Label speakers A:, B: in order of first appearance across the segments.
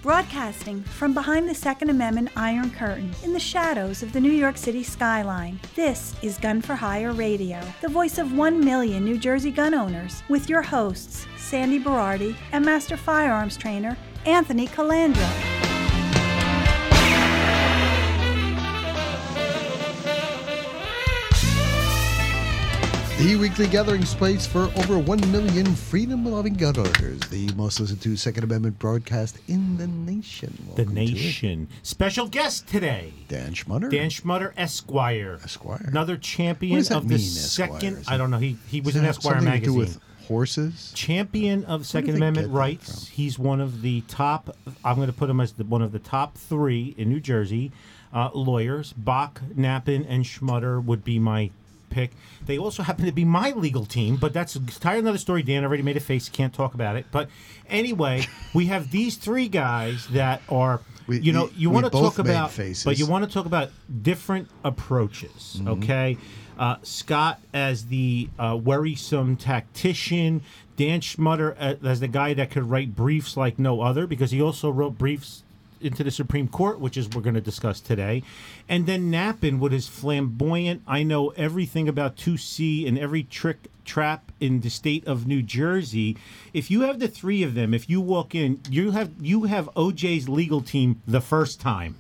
A: Broadcasting from behind the Second Amendment Iron Curtain in the shadows of the New York City skyline, this is Gun for Hire Radio, the voice of 1 million New Jersey gun owners, with your hosts, Sandy Berardi and Master Firearms Trainer Anthony Calandra.
B: The weekly gathering place for over 1 million freedom-loving gun owners. The most listened to Second Amendment broadcast in the nation.
C: Welcome the nation. Special guest today.
B: Dan Schmutter.
C: Dan Schmutter, Esquire.
B: Esquire.
C: Another champion of the second.
B: Esquire?
C: I don't know. He was in Esquire
B: something
C: magazine.
B: To do with horses.
C: Champion of Second Amendment rights. He's one of the top. I'm going to put him as one of the top 3 in New Jersey lawyers. Bach, Knappen, and Schmutter would be my pick. They also happen to be my legal team, but that's entirely another story. Dan already made a face, can't talk about it. But anyway, we have these 3 guys that are, you want to talk about faces. But you want to talk about different approaches, okay? Scott as the worrisome tactician, Dan Schmutter as the guy that could write briefs like no other, because he also wrote briefs into the Supreme Court, which is we're going to discuss today. And then Knappen with his flamboyant, I know everything about 2C and every trick trap in the state of New Jersey. If you have the 3 of them, if you walk in, you have OJ's legal team the first time.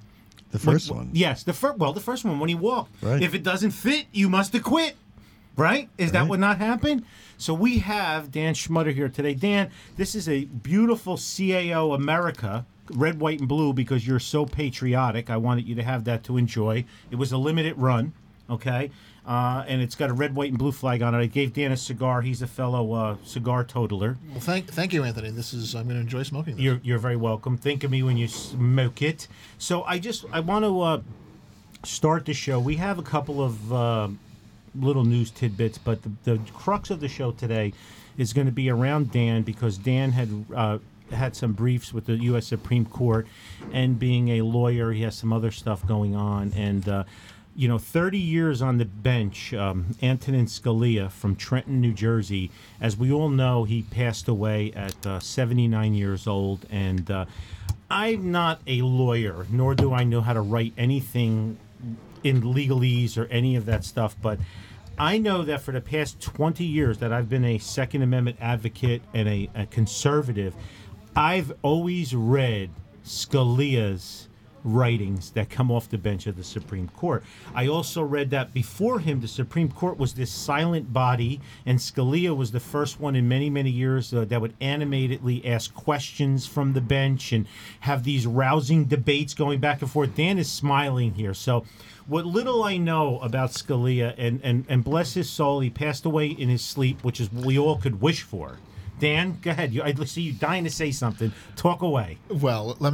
B: The first one?
C: Yes, the first one when he walked.
B: Right.
C: If it doesn't fit, you must acquit. Right? Is that what not happened? So we have Dan Schmutter here today. Dan, this is a beautiful CAO America, red, white, and blue, because you're so patriotic. I wanted you to have that to enjoy. It was a limited run, okay? And it's got a red, white, and blue flag on it. I gave Dan a cigar. He's a fellow cigar totaler.
D: Well, thank you, Anthony. I'm going to enjoy smoking this.
C: You're very welcome. Think of me when you smoke it. So I want to start the show. We have a couple of little news tidbits, but the crux of the show today is going to be around Dan, because Dan had some briefs with the U.S. Supreme Court, and being a lawyer, he has some other stuff going on. And 30 years on the bench, Antonin Scalia from Trenton, New Jersey. As we all know, he passed away at 79 years old. And I'm not a lawyer, nor do I know how to write anything in legalese or any of that stuff, but I know that for the past 20 years that I've been a Second Amendment advocate and a conservative, I've always read Scalia's writings that come off the bench of the Supreme Court. I also read that before him, the Supreme Court was this silent body, and Scalia was the first one in many, many years that would animatedly ask questions from the bench and have these rousing debates going back and forth. Dan is smiling here. So what little I know about Scalia, and bless his soul, he passed away in his sleep, which is what we all could wish for. Dan, go ahead. I see you dying to say something. Talk away.
D: Well, let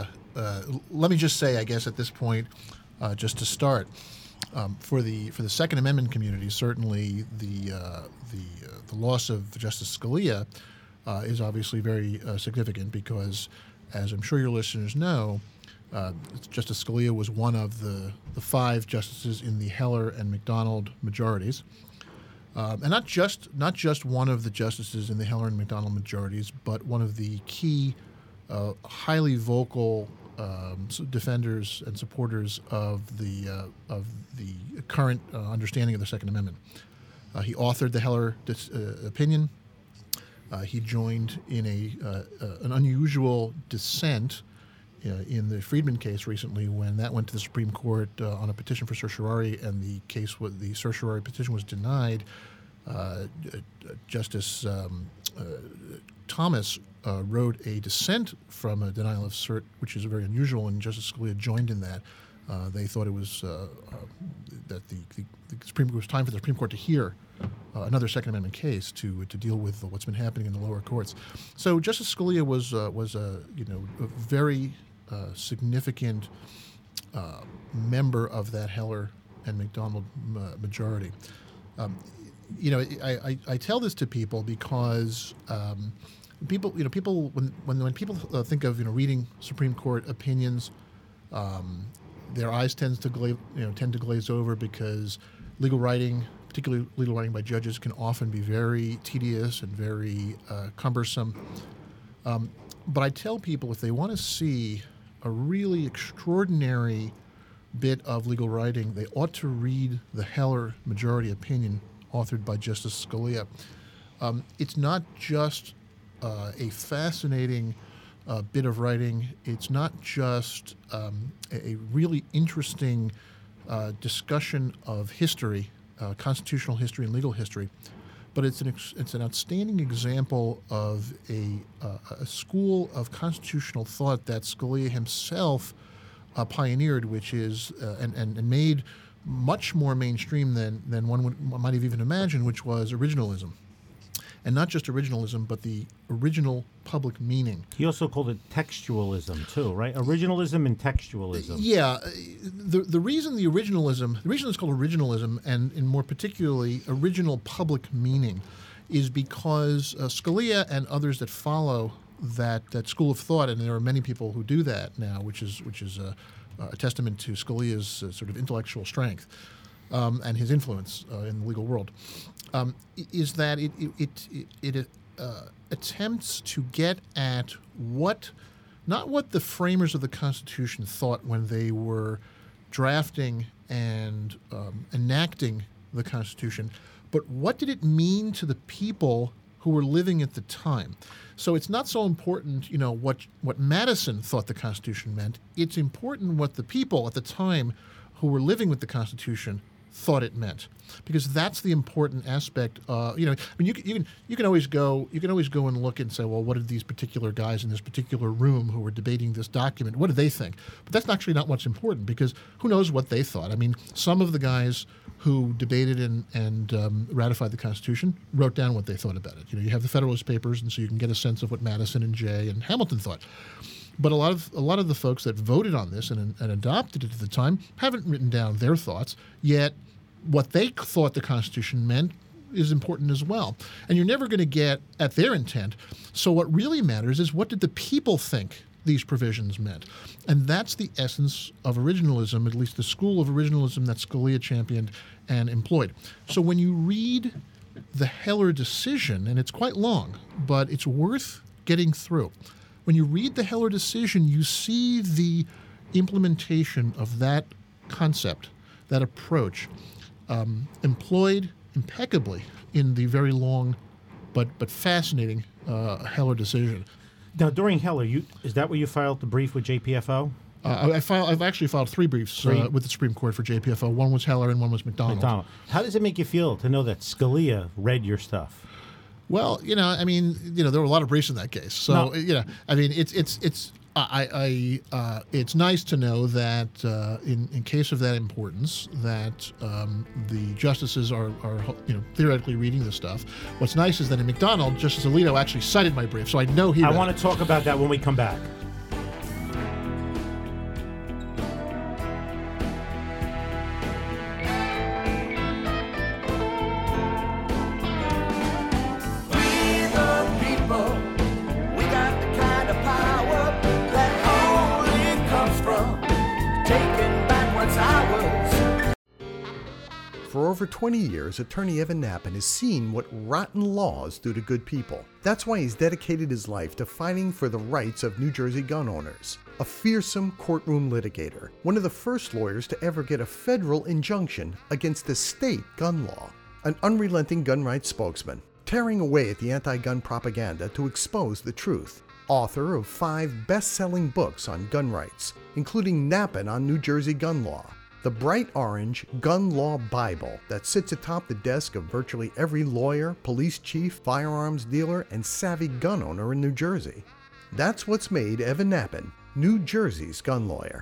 D: me just say, I guess at this point, just to start, for the Second Amendment community, certainly the loss of Justice Scalia is obviously very significant, because, as I'm sure your listeners know, Justice Scalia was one of the 5 justices in the Heller and McDonald majorities. And not just one of the justices in the Heller and McDonald majorities, but one of the key, highly vocal defenders and supporters of the current understanding of the Second Amendment. He authored the Heller opinion. He joined in an unusual dissent in the Friedman case recently, when that went to the Supreme Court on a petition for certiorari, and the certiorari petition was denied. Justice Thomas wrote a dissent from a denial of cert, which is very unusual, and Justice Scalia joined in that. They thought it was that the Supreme Court, was time for the Supreme Court to hear another Second Amendment case to deal with what's been happening in the lower courts. So Justice Scalia was a very significant member of that Heller and McDonald majority. I tell this to people because people when people think of reading Supreme Court opinions, their eyes tend to glaze over, because legal writing, particularly legal writing by judges, can often be very tedious and very cumbersome. But I tell people if they want to see a really extraordinary bit of legal writing, they ought to read the Heller majority opinion authored by Justice Scalia. It's not just a fascinating bit of writing. It's not just a really interesting discussion of history, constitutional history and legal history, but it's an outstanding example of a school of constitutional thought that Scalia himself pioneered, which is and made much more mainstream than one might have even imagined, which was originalism. And not just originalism, but the original public meaning.
C: He also called it textualism too, right? Originalism and textualism.
D: Yeah, the reason the reason it's called originalism, and more particularly original public meaning, is because Scalia and others that follow that school of thought, and there are many people who do that now, which is a testament to Scalia's sort of intellectual strength and his influence in the legal world. Is that it attempts to get at not what the framers of the Constitution thought when they were drafting and enacting the Constitution, but what did it mean to the people who were living at the time. So it's not so important, what Madison thought the Constitution meant. It's important what the people at the time who were living with the Constitution thought it meant, because that's the important aspect. You can always go and look and say, well, what did these particular guys in this particular room who were debating this document, what did they think? But that's actually not what's important, because who knows what they thought? I mean, some of the guys who debated and ratified the Constitution wrote down what they thought about it. You have the Federalist Papers, and so you can get a sense of what Madison and Jay and Hamilton thought. But a lot of the folks that voted on this and adopted it at the time haven't written down their thoughts, yet what they thought the Constitution meant is important as well. And you're never going to get at their intent. So what really matters is, what did the people think these provisions meant? And that's the essence of originalism, at least the school of originalism that Scalia championed and employed. So when you read the Heller decision, and it's quite long, but it's worth getting through. When you read the Heller decision, you see the implementation of that concept, that approach, employed impeccably in the very long but fascinating Heller decision.
C: Now, during Heller, is that where you filed the brief with JPFO?
D: I've actually filed three briefs with the Supreme Court for JPFO. One was Heller and one was McDonald.
C: How does it make you feel to know that Scalia read your stuff?
D: Well, there were a lot of briefs in that case. So, it's nice to know that in case of that importance, that the justices are theoretically reading this stuff. What's nice is that in McDonald, Justice Alito actually cited my brief, so I know he read it.
C: I want to talk about that when we come back.
B: For over 20 years, attorney Evan Nappen has seen what rotten laws do to good people. That's why he's dedicated his life to fighting for the rights of New Jersey gun owners. A fearsome courtroom litigator, one of the first lawyers to ever get a federal injunction against the state gun law. An unrelenting gun rights spokesman, tearing away at the anti-gun propaganda to expose the truth. Author of 5 best-selling books on gun rights, including Nappen on New Jersey gun law, the bright orange Gun Law Bible that sits atop the desk of virtually every lawyer, police chief, firearms dealer, and savvy gun owner in New Jersey. That's what's made Evan Nappen New Jersey's gun lawyer.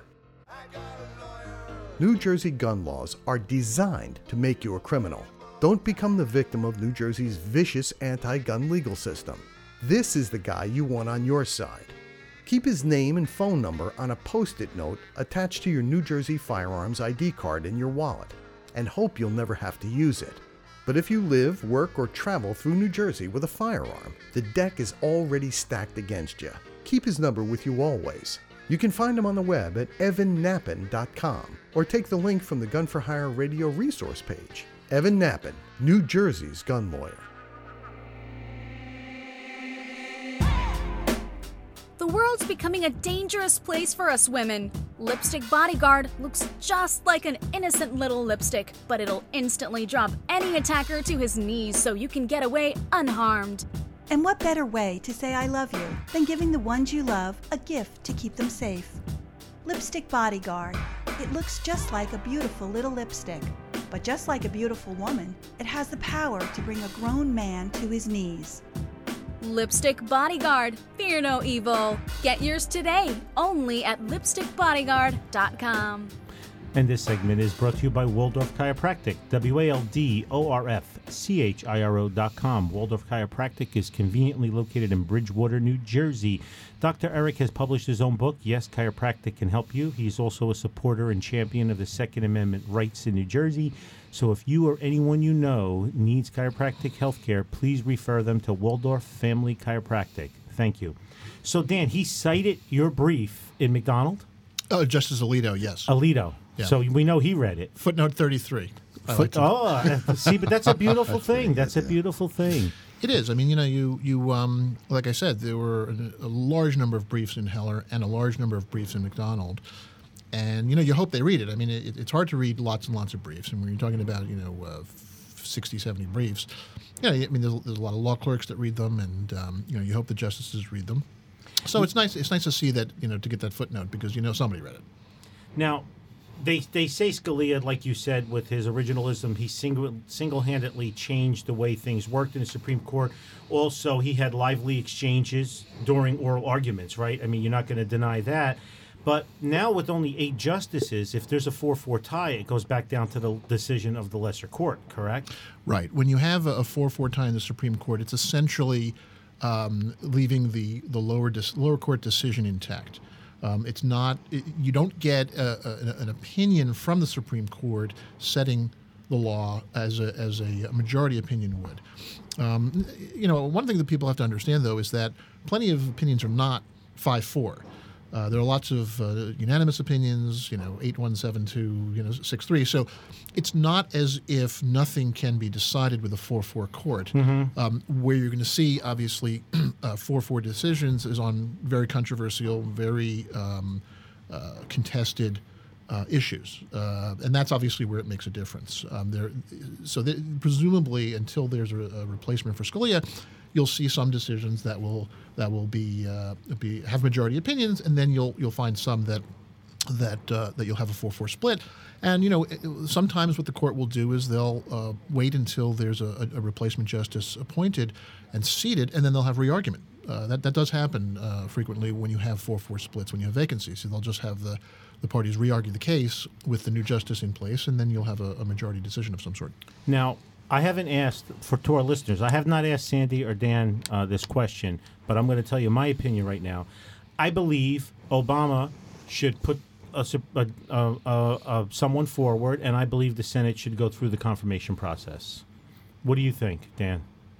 B: New Jersey gun laws are designed to make you a criminal. Don't become the victim of New Jersey's vicious anti-gun legal system. This is the guy you want on your side. Keep his name and phone number on a Post-it note attached to your New Jersey firearms ID card in your wallet, and hope you'll never have to use it. But if you live, work, or travel through New Jersey with a firearm, the deck is already stacked against you. Keep his number with you always. You can find him on the web at evannappen.com, or take the link from the Gun for Hire radio resource page. Evan Nappen, New Jersey's gun lawyer.
E: The world's becoming a dangerous place for us women. Lipstick Bodyguard looks just like an innocent little lipstick, but it'll instantly drop any attacker to his knees so you can get away unharmed.
A: And what better way to say I love you than giving the ones you love a gift to keep them safe? Lipstick Bodyguard. It looks just like a beautiful little lipstick. But just like a beautiful woman, it has the power to bring a grown man to his knees.
E: Lipstick Bodyguard. Fear no evil. Get yours today, only at lipstickbodyguard.com.
C: And this segment is brought to you by Waldorf Chiropractic, WALDORFCHIRO.com. Waldorf Chiropractic is conveniently located in Bridgewater, New Jersey. Dr. Eric has published his own book, Yes, Chiropractic Can Help You. He's also a supporter and champion of the Second Amendment rights in New Jersey. So if you or anyone you know needs chiropractic health care, please refer them to Waldorf Family Chiropractic. Thank you. So, Dan, he cited your brief in McDonald?
D: Justice Alito, yes.
C: Alito.
D: Yeah.
C: So we know he read it.
D: Footnote 33.
C: See, but that's a beautiful thing. That's a beautiful thing.
D: It is. I mean, you like I said, there were a large number of briefs in Heller and a large number of briefs in McDonald. And, you hope they read it. I mean, it's hard to read lots and lots of briefs. And when you're talking about, 60, 70 briefs, I mean, there's a lot of law clerks that read them, and, you hope the justices read them. So it's nice to see that, to get that footnote because, somebody read it.
C: Now, they say Scalia, like you said, with his originalism, he single-handedly changed the way things worked in the Supreme Court. Also, he had lively exchanges during oral arguments, right? I mean, you're not going to deny that. But now with only 8 justices, if there's a 4-4 tie, it goes back down to the decision of the lesser court, correct? Right.
D: When you have a 4-4 tie in the Supreme Court, it's essentially leaving the lower court decision intact. It's not. You don't get an opinion from the Supreme Court setting the law as a majority opinion would. One thing that people have to understand, though, is that plenty of opinions are not 5-4. There are lots of unanimous opinions, 8-1, 7-2, 6-3. So it's not as if nothing can be decided with a 4-4 court. Mm-hmm. Where you're going to see, obviously, 4-4 decisions is on very controversial, very contested issues. And that's obviously where it makes a difference. Presumably, until there's a replacement for Scalia, you'll see some decisions that will be have majority opinions, and then you'll find some that you'll have a 4-4 split. And sometimes what the court will do is they'll wait until there's a replacement justice appointed and seated, and then they'll have re-argument. That does happen frequently when you have 4-4 splits, when you have vacancies. So they'll just have the parties re-argue the case with the new justice in place, and then you'll have a majority decision of some sort.
C: Now, I haven't asked, to our listeners, I have not asked Sandy or Dan this question, but I'm going to tell you my opinion right now. I believe Obama should put someone forward, and I believe the Senate should go through the confirmation process. What do you think, Dan?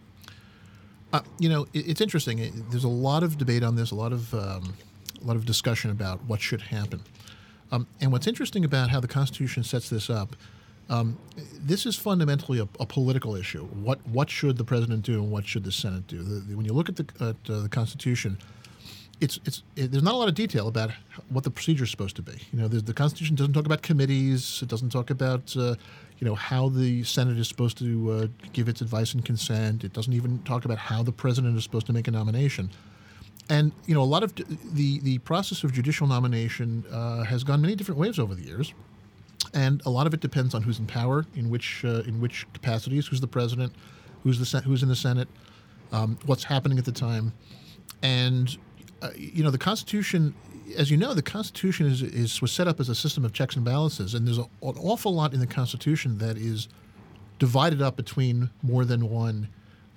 D: It's interesting. There's a lot of debate on this, a lot of discussion about what should happen. And what's interesting about how the Constitution sets this up, this is fundamentally a political issue. What should the president do, and what should the Senate do? When you look at the Constitution, there's not a lot of detail about what the procedure is supposed to be. The Constitution doesn't talk about committees. It doesn't talk about how the Senate is supposed to give its advice and consent. It doesn't even talk about how the president is supposed to make a nomination. And a lot of the process of judicial nomination has gone many different ways over the years. And a lot of it depends on who's in power, in which capacities, who's the president, who's in the Senate, what's happening at the time. And, the Constitution, as you know, the Constitution was set up as a system of checks and balances. And there's an awful lot in the Constitution that is divided up between more than one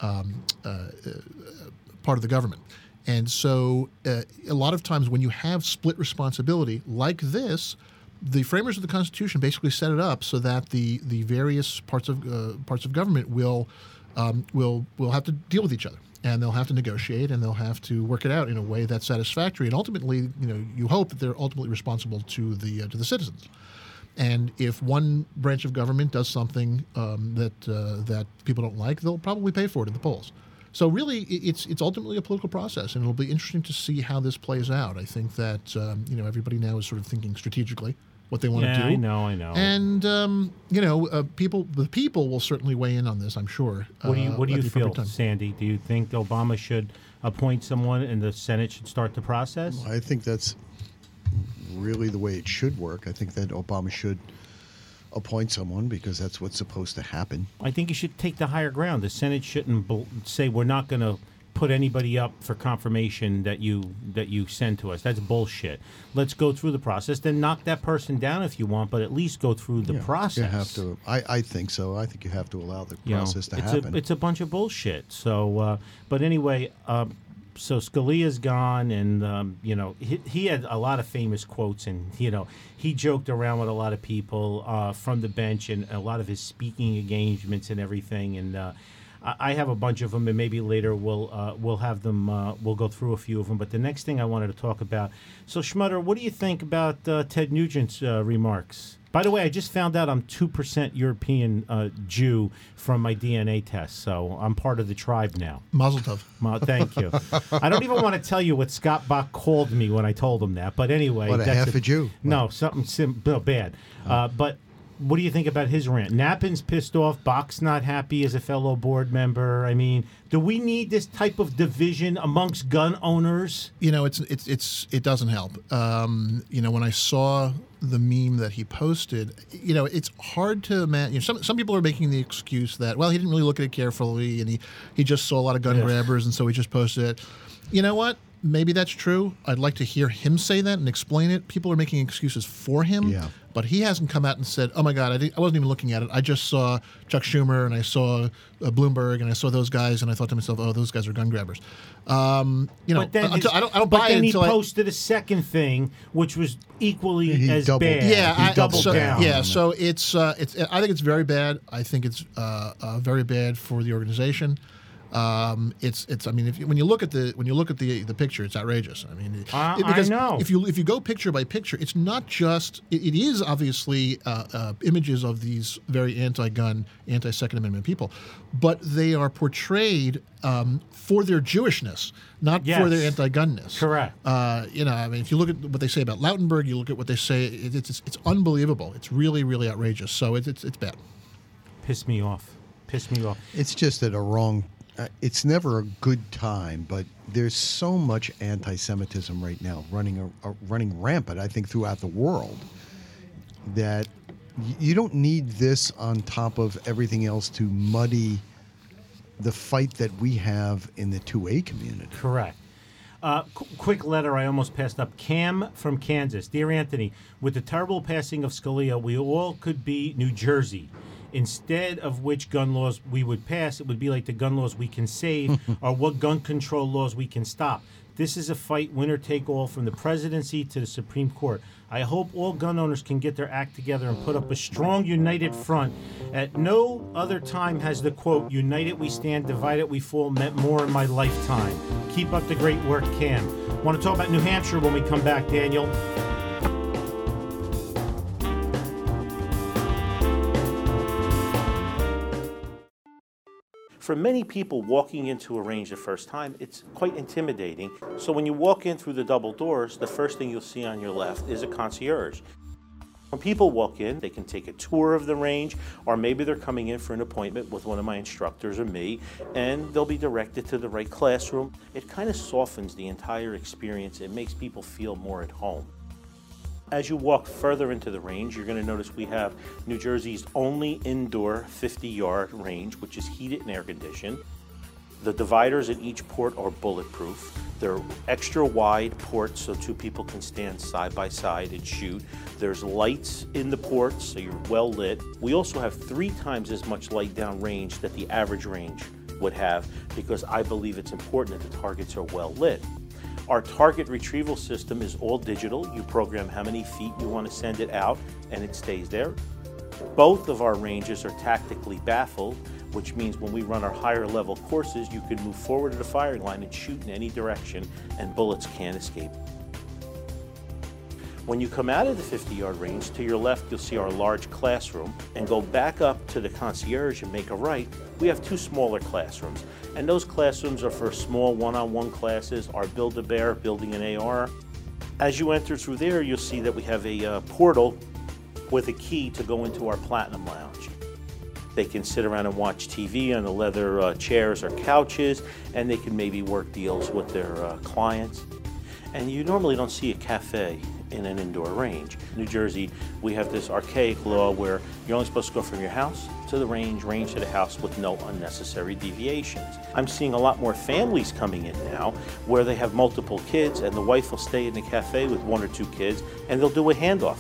D: part of the government. And so a lot of times when you have split responsibility like this, the framers of the Constitution basically set it up so that the various parts of government will have to deal with each other, and they'll have to negotiate, and they'll have to work it out in a way that's satisfactory. And ultimately, you hope that they're ultimately responsible to the citizens. And if one branch of government does something that people don't like, they'll probably pay for it in the polls. So really, it's ultimately a political process, and it'll be interesting to see how this plays out. I think that everybody now is sort of thinking strategically what they want to do.
C: I know.
D: And the people will certainly weigh in on this, I'm sure.
C: What do you feel,
D: time.
C: Sandy? Do you think Obama should appoint someone and the Senate should start the process?
B: Well, I think that's really the way it should work. I think that Obama should appoint someone because that's what's supposed to happen.
C: I think you should take the higher ground. The Senate shouldn't say we're not going to put anybody up for confirmation that you send to us. That's bullshit. Let's go through the process. Then knock that person down if you want, but at least go through the process.
B: You have to. I think so. I think you have to allow the process to happen.
C: It's a bunch of bullshit. So, but anyway, so Scalia's gone, and he had a lot of famous quotes, and he joked around with a lot of people from the bench, and a lot of his speaking engagements and everything, and. I have a bunch of them, and maybe later we'll have them. We'll go through a few of them. But the next thing I wanted to talk about. So Schmutter, what do you think about Ted Nugent's remarks? By the way, I just found out I'm 2% European Jew from my DNA test, so I'm part of the tribe now.
D: Mazel tov.
C: Thank you. I don't even want to tell you what Scott Bach called me when I told him that. But anyway,
B: what, half a Jew?
C: No, something bad. But. What do you think about his rant? Knappin's pissed off. Bach's not happy as a fellow board member. I mean, do we need this type of division amongst gun owners?
D: It doesn't help. When I saw the meme that he posted, it's hard to imagine. Some people are making the excuse that, well, he didn't really look at it carefully, and he just saw a lot of gun grabbers, and so he just posted it. You know what? Maybe that's true. I'd like to hear him say that and explain it. People are making excuses for him, but he hasn't come out and said, oh, my God, I wasn't even looking at it. I just saw Chuck Schumer, and I saw Bloomberg, and I saw those guys, and I thought to myself, oh, those guys are gun grabbers. I don't buy it.
C: But then he posted a second thing, which was equally as bad.
D: Yeah,
C: he doubled down.
D: Yeah, so it's. I think it's very bad. I think it's very bad for the organization. I mean, when you look at the picture, it's outrageous. I mean, because
C: I know.
D: if you go picture by picture, it's not just. It is obviously images of these very anti-gun, anti-Second Amendment people, but they are portrayed for their Jewishness, not for their anti-gunness.
C: Correct.
D: I mean, if you look at what they say about Lautenberg, you look at what they say. It's unbelievable. It's really, really outrageous. So it's bad.
C: Pissed me off.
B: It's just at a wrong. It's never a good time, but there's so much anti-Semitism right now running rampant, I think, throughout the world, that you don't need this on top of everything else to muddy the fight that we have in the 2A community.
C: Correct. Quick letter I almost passed up. Cam from Kansas. Dear Anthony, with the terrible passing of Scalia, we all could be New Jersey. Instead of which gun laws we would pass, it would be like the gun laws we can save or what gun control laws we can stop. This is a fight, winner take all, from the presidency to the Supreme Court. I hope all gun owners can get their act together and put up a strong, united front. At no other time has the quote, united we stand, divided we fall, meant more in my lifetime. Keep up the great work, Cam. Want to talk about New Hampshire when we come back, Daniel? For many people, walking into a range the first time, it's quite intimidating. So when you walk in through the double doors, the first thing you'll see on your left is a concierge. When people walk in, they can take a tour of the range, or maybe they're coming in for an appointment with one of my instructors or me, and they'll be directed to the right classroom. It kind of softens the entire experience. It makes people feel more at home. As you walk further into the range, you're going to notice we have New Jersey's only indoor 50-yard range, which is heated and air-conditioned. The dividers at each port are bulletproof. They're extra wide ports so two people can stand side by side and shoot. There's lights in the ports, so you're well lit. We also have 3 times as much light down range that the average range would have, because I believe it's important that the targets are well lit. Our target retrieval system is all digital. You program how many feet you want to send it out, and it stays there. Both of our ranges are tactically baffled, which means when we run our higher level courses, you can move forward to the firing line and shoot in any direction, and bullets can't escape.
F: When you come out of the 50-yard range, to your left you'll see our large classroom, and go back up to the concierge and make a right. We have 2 smaller classrooms, and those classrooms are for small one-on-one classes, our Build-A-Bear, building an AR. As you enter through there, you'll see that we have a portal with a key to go into our Platinum Lounge. They can sit around and watch TV on the leather chairs or couches, and they can maybe work deals with their clients. And you normally don't see a cafe in an indoor range. In New Jersey, we have this archaic law where you're only supposed to go from your house to the range to the house with no unnecessary deviations. I'm seeing a lot more families coming in now where they have multiple kids and the wife will stay in the cafe with 1 or 2 kids and they'll do a handoff.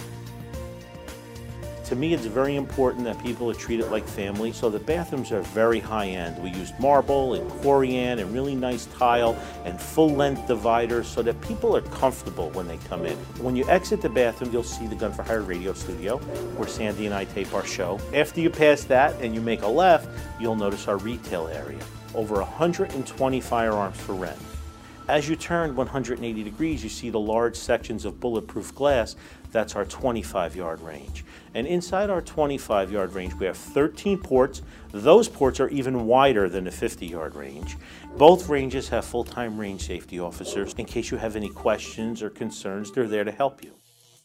F: To me, it's very important that people are treated like family, so the bathrooms are very high-end. We used marble and corian and really nice tile and full-length dividers so that people are comfortable when they come in. When you exit the bathroom, you'll see the Gun for Hire radio studio, where Sandy and I tape our show. After you pass that and you make a left, you'll notice our retail area. Over 120 firearms for rent. As you turn 180 degrees, you see the large sections of bulletproof glass. That's our 25-yard range. And inside our 25-yard range, we have 13 ports. Those ports are even wider than the 50-yard range. Both ranges have full-time range safety officers. In case you have any questions or concerns, they're there to help you.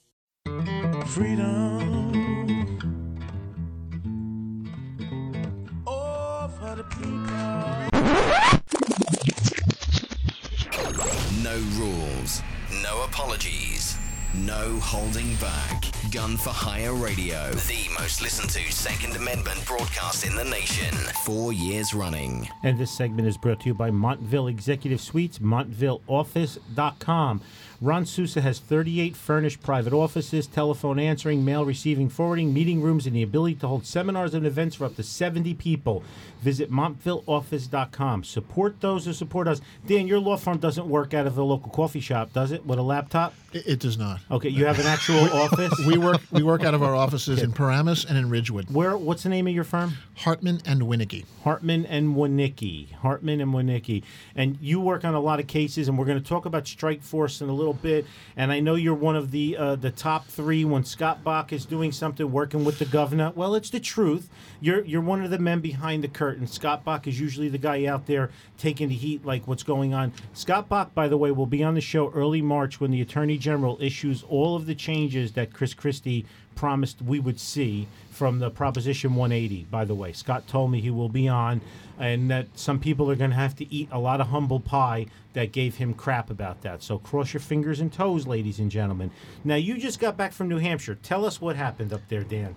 G: Freedom. Oh, for the people.
H: No rules, no apologies, no holding back. Gun for Hire Radio, the most listened to Second Amendment broadcast in the nation, 4 years running.
C: And this segment is brought to you by Montville Executive Suites, MontevilleOffice.com. Ron Sousa has 38 furnished private offices, telephone answering, mail receiving, forwarding, meeting rooms, and the ability to hold seminars and events for up to 70 people. Visit MontevilleOffice.com. Support those who support us. Dan, your law firm doesn't work out of a local coffee shop, does it, with a laptop?
D: It does not.
C: Okay, you have an actual office?
D: We work out of our offices in Paramus and in Ridgewood.
C: What's the name of your firm?
D: Hartman and Winnicke.
C: Hartman and Winnicke. And you work on a lot of cases, and we're going to talk about Strike Force in a little bit. And I know you're one of the top 3 when Scott Bach is doing something, working with the governor. Well, it's the truth. You're one of the men behind the curtain. Scott Bach is usually the guy out there taking the heat, like what's going on. Scott Bach, by the way, will be on the show early March when the Attorney General issues all of the changes that Chris Christie promised we would see from the Proposition 180, by the way. Scott told me he will be on, and that some people are going to have to eat a lot of humble pie that gave him crap about that. So cross your fingers and toes, ladies and gentlemen. Now, you just got back from New Hampshire. Tell us what happened up there, Dan.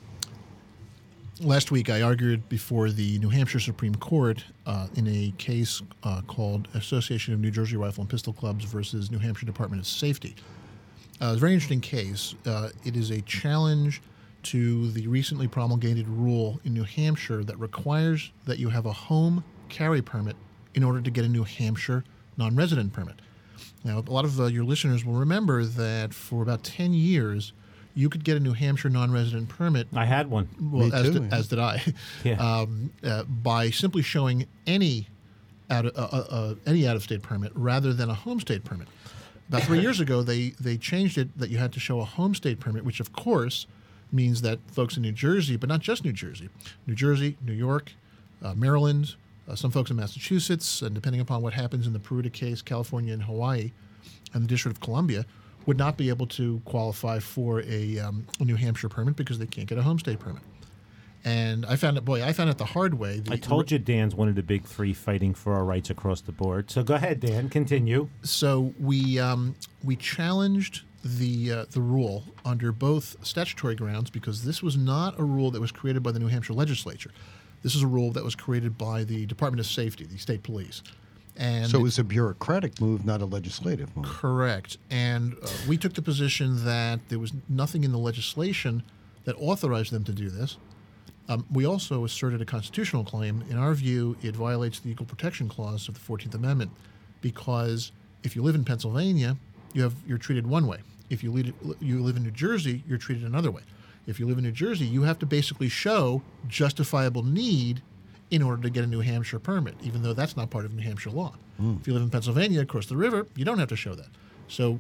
D: Last week, I argued before the New Hampshire Supreme Court in a case called Association of New Jersey Rifle and Pistol Clubs versus New Hampshire Department of Safety. It's a very interesting case. It is a challenge to the recently promulgated rule in New Hampshire that requires that you have a home carry permit in order to get a New Hampshire non-resident permit. Now, a lot of your listeners will remember that for about 10 years, you could get a New Hampshire non-resident permit.
C: I had one.
D: Well,
B: Me
D: as did I.
C: Yeah.
D: By simply showing any out-of-state permit rather than a home state permit. About 3 years ago, they changed it that you had to show a home state permit, which of course means that folks in New Jersey, but not just New Jersey, New York, Maryland, some folks in Massachusetts, and depending upon what happens in the Peruta case, California and Hawaii, and the District of Columbia, would not be able to qualify for a New Hampshire permit because they can't get a home state permit. And I found it the hard way.
C: I told you Dan's one of the big 3 fighting for our rights across the board. So go ahead, Dan. Continue.
D: So we challenged the rule under both statutory grounds because this was not a rule that was created by the New Hampshire legislature. This is a rule that was created by the Department of Safety, the state police. And
B: so it was a bureaucratic move, not a legislative move.
D: Correct. And we took the position that there was nothing in the legislation that authorized them to do this. We also asserted a constitutional claim. In our view, it violates the Equal Protection Clause of the 14th Amendment because if you live in Pennsylvania, you're treated one way. If you live in New Jersey, you're treated another way. If you live in New Jersey, you have to basically show justifiable need in order to get a New Hampshire permit, even though that's not part of New Hampshire law. If you live in Pennsylvania across the river, you don't have to show that. So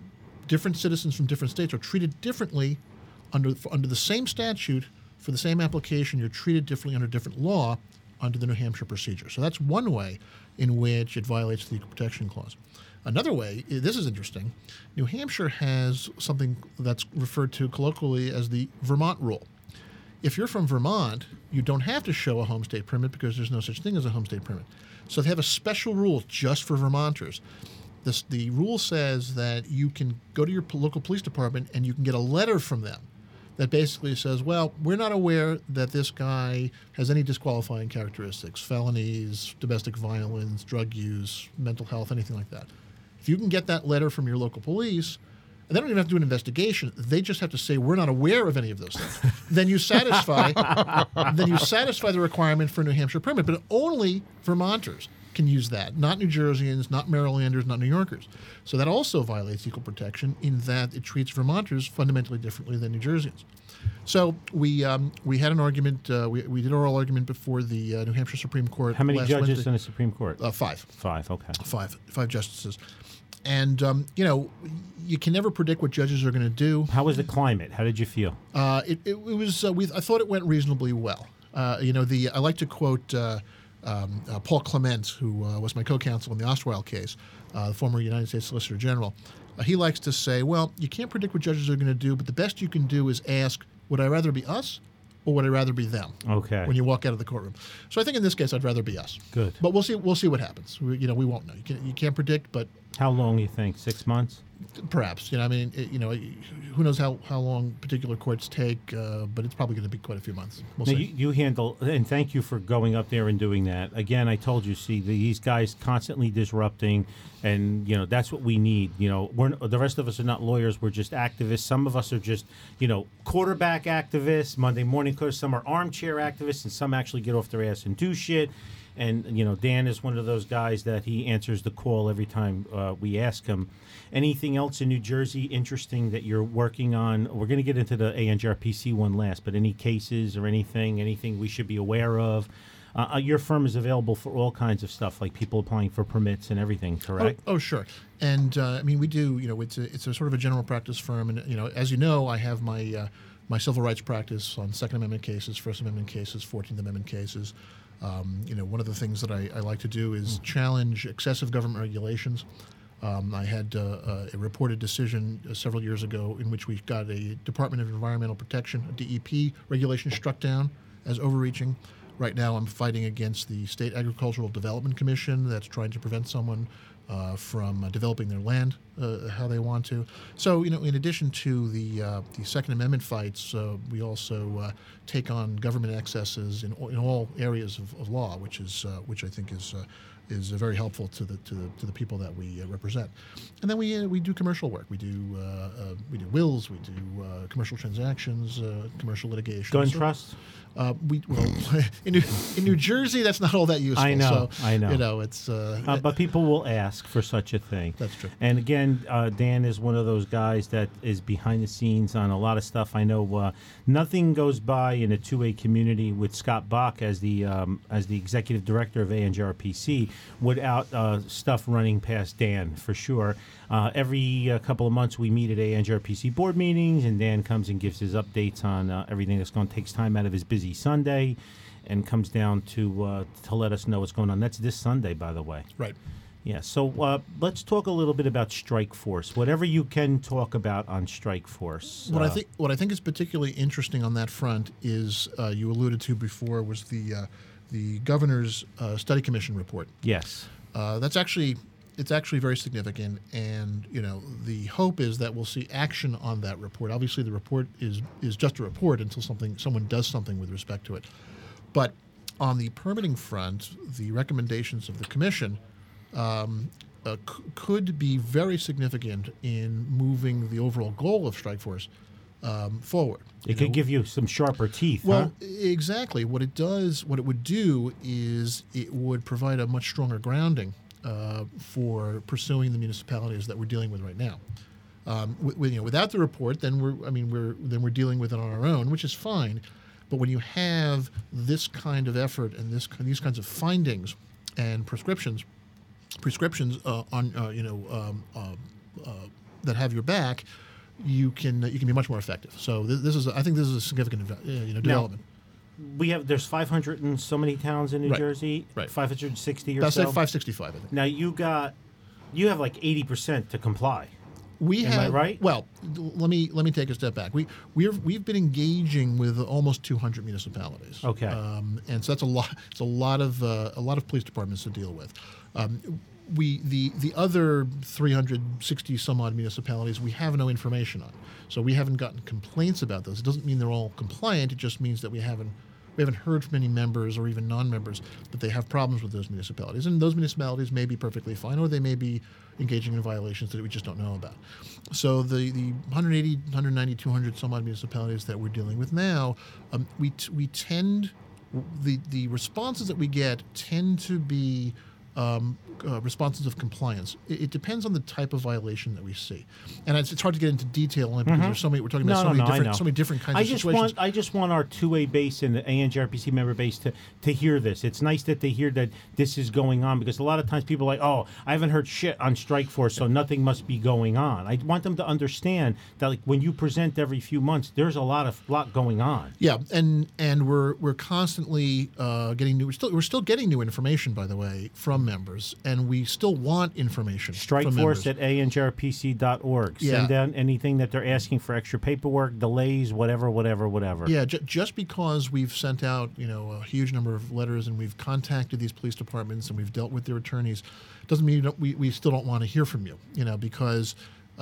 D: different citizens from different states are treated differently under the same statute for the same application. You're treated differently under different law under the New Hampshire procedure. So that's one way in which it violates the Equal Protection Clause. Another way, this is interesting, New Hampshire has something that's referred to colloquially as the Vermont rule. If you're from Vermont, you don't have to show a home state permit because there's no such thing as a home state permit. So they have a special rule just for Vermonters. The rule says that you can go to your local police department and you can get a letter from them that basically says, well, we're not aware that this guy has any disqualifying characteristics, felonies, domestic violence, drug use, mental health, anything like that. If you can get that letter from your local police, and they don't even have to do an investigation. They just have to say, we're not aware of any of those things. Then you satisfy the requirement for a New Hampshire permit, but only Vermonters can use that, not New Jerseyans, not Marylanders, not New Yorkers. So that also violates equal protection in that it treats Vermonters fundamentally differently than New Jerseyans. So we had an argument. We did oral argument before the New Hampshire Supreme Court.
C: How many
D: last
C: judges
D: Wednesday.
C: in the Supreme Court?
D: 5.
C: 5. Okay.
D: Five justices. And, you can never predict what judges are going to do.
C: How was the climate? How did you feel?
D: It was. I thought it went reasonably well. I like to quote Paul Clement, who was my co-counsel in the Ostweiler case, the former United States Solicitor General. He likes to say, well, you can't predict what judges are going to do, but the best you can do is ask, would I rather be us or would I rather be them?
C: Okay.
D: When you walk out of the courtroom. So I think in this case, I'd rather be us.
C: Good.
D: But we'll see what happens. We won't know. You can't predict, but
C: how long you think? 6 months?
D: Perhaps. Who knows how long particular courts take, but it's probably going to be quite a few months. We'll see.
C: You handle, and thank you for going up there and doing that. Again, I told you, these guys constantly disrupting, and, that's what we need. The rest of us are not lawyers. We're just activists. Some of us are just, quarterback activists, Monday morning coach. Some are armchair activists, and some actually get off their ass and do shit. And, Dan is one of those guys that he answers the call every time we ask him. Anything else in New Jersey interesting that you're working on? We're going to get into the ANJRPC one last, but any cases or anything we should be aware of? Your firm is available for all kinds of stuff, like people applying for permits and everything, correct?
D: Oh, sure. And, we do, it's a sort of a general practice firm. And, as you know, I have my civil rights practice on Second Amendment cases, First Amendment cases, 14th Amendment cases. One of the things that I like to do is challenge excessive government regulations. I had a reported decision several years ago in which we got a Department of Environmental Protection, a DEP regulation, struck down as overreaching. Right now I'm fighting against the State Agricultural Development Commission that's trying to prevent someone from developing their land how they want to. So, in addition to the Second Amendment fights, we also take on government excesses in all areas of law, which I think is very helpful to the people that we represent. And then we do commercial work. We do wills. We do commercial transactions, commercial litigation.
C: Gun trusts.
D: In New Jersey, that's not all that useful.
C: I know.
D: It's.
C: But people will ask for such a thing.
D: That's true.
C: And again, Dan is one of those guys that is behind the scenes on a lot of stuff. I know nothing goes by in a two-way community with Scott Bach as the executive director of ANJRPC without stuff running past Dan, for sure. Every couple of months we meet at ANJRPC board meetings, and Dan comes and gives his updates on everything that's going. Takes time out of his busy Sunday and comes down to let us know what's going on. That's this Sunday, by the way.
D: Right.
C: Yeah, so let's talk a little bit about Strike Force. Whatever you can talk about on Strike Force.
D: What I think is particularly interesting on that front is you alluded to before was the governor's study commission report.
C: Yes.
D: It's actually very significant, and the hope is that we'll see action on that report. Obviously, the report is just a report until someone does something with respect to it. But on the permitting front, the recommendations of the commission could be very significant in moving the overall goal of Strike Force forward.
C: It could give you some sharper teeth.
D: Well, exactly. What it would do is it would provide a much stronger grounding for pursuing the municipalities that we're dealing with right now. Without the report, then we're dealing with it on our own, which is fine. But when you have this kind of effort and these kinds of findings and prescriptions on that have your back, you can be much more effective. So I think this is a significant development.
C: Now, there's 500 and so many towns in New Jersey. Right. 560 or so.
D: That's like 565, I think.
C: Now you have like 80% to comply.
D: Am
C: I right?
D: Well, let me take a step back. We've been engaging with almost 200 municipalities.
C: Okay.
D: And so that's a lot. It's a lot of police departments to deal with. The other 360 some odd municipalities we have no information on, so we haven't gotten complaints about those. It doesn't mean they're all compliant. It just means that we haven't heard from any members or even non-members that they have problems with those municipalities. And those municipalities may be perfectly fine, or they may be engaging in violations that we just don't know about. So the 180, 190, 200 some odd municipalities that we're dealing with now, we tend, the responses that we get tend to be responses of compliance. It depends on the type of violation that we see, and it's hard to get into detail on it because there's so many. We're talking about so many different kinds of situations.
C: I just want our 2A base and the ANJRPC member base to hear this. It's nice that they hear that this is going on, because a lot of times people are like, oh, I haven't heard shit on Strike Force, so nothing must be going on. I want them to understand that, like, when you present every few months, there's a lot going on. Yeah,
D: and we're constantly getting new. We're still getting new information, by the way, from members, and we still want information.
C: Strikeforce at anjrpc.org. Send down anything that they're asking for, extra paperwork, delays, whatever.
D: Yeah, just because we've sent out a huge number of letters and we've contacted these police departments and we've dealt with their attorneys, doesn't mean we still don't want to hear from you. Because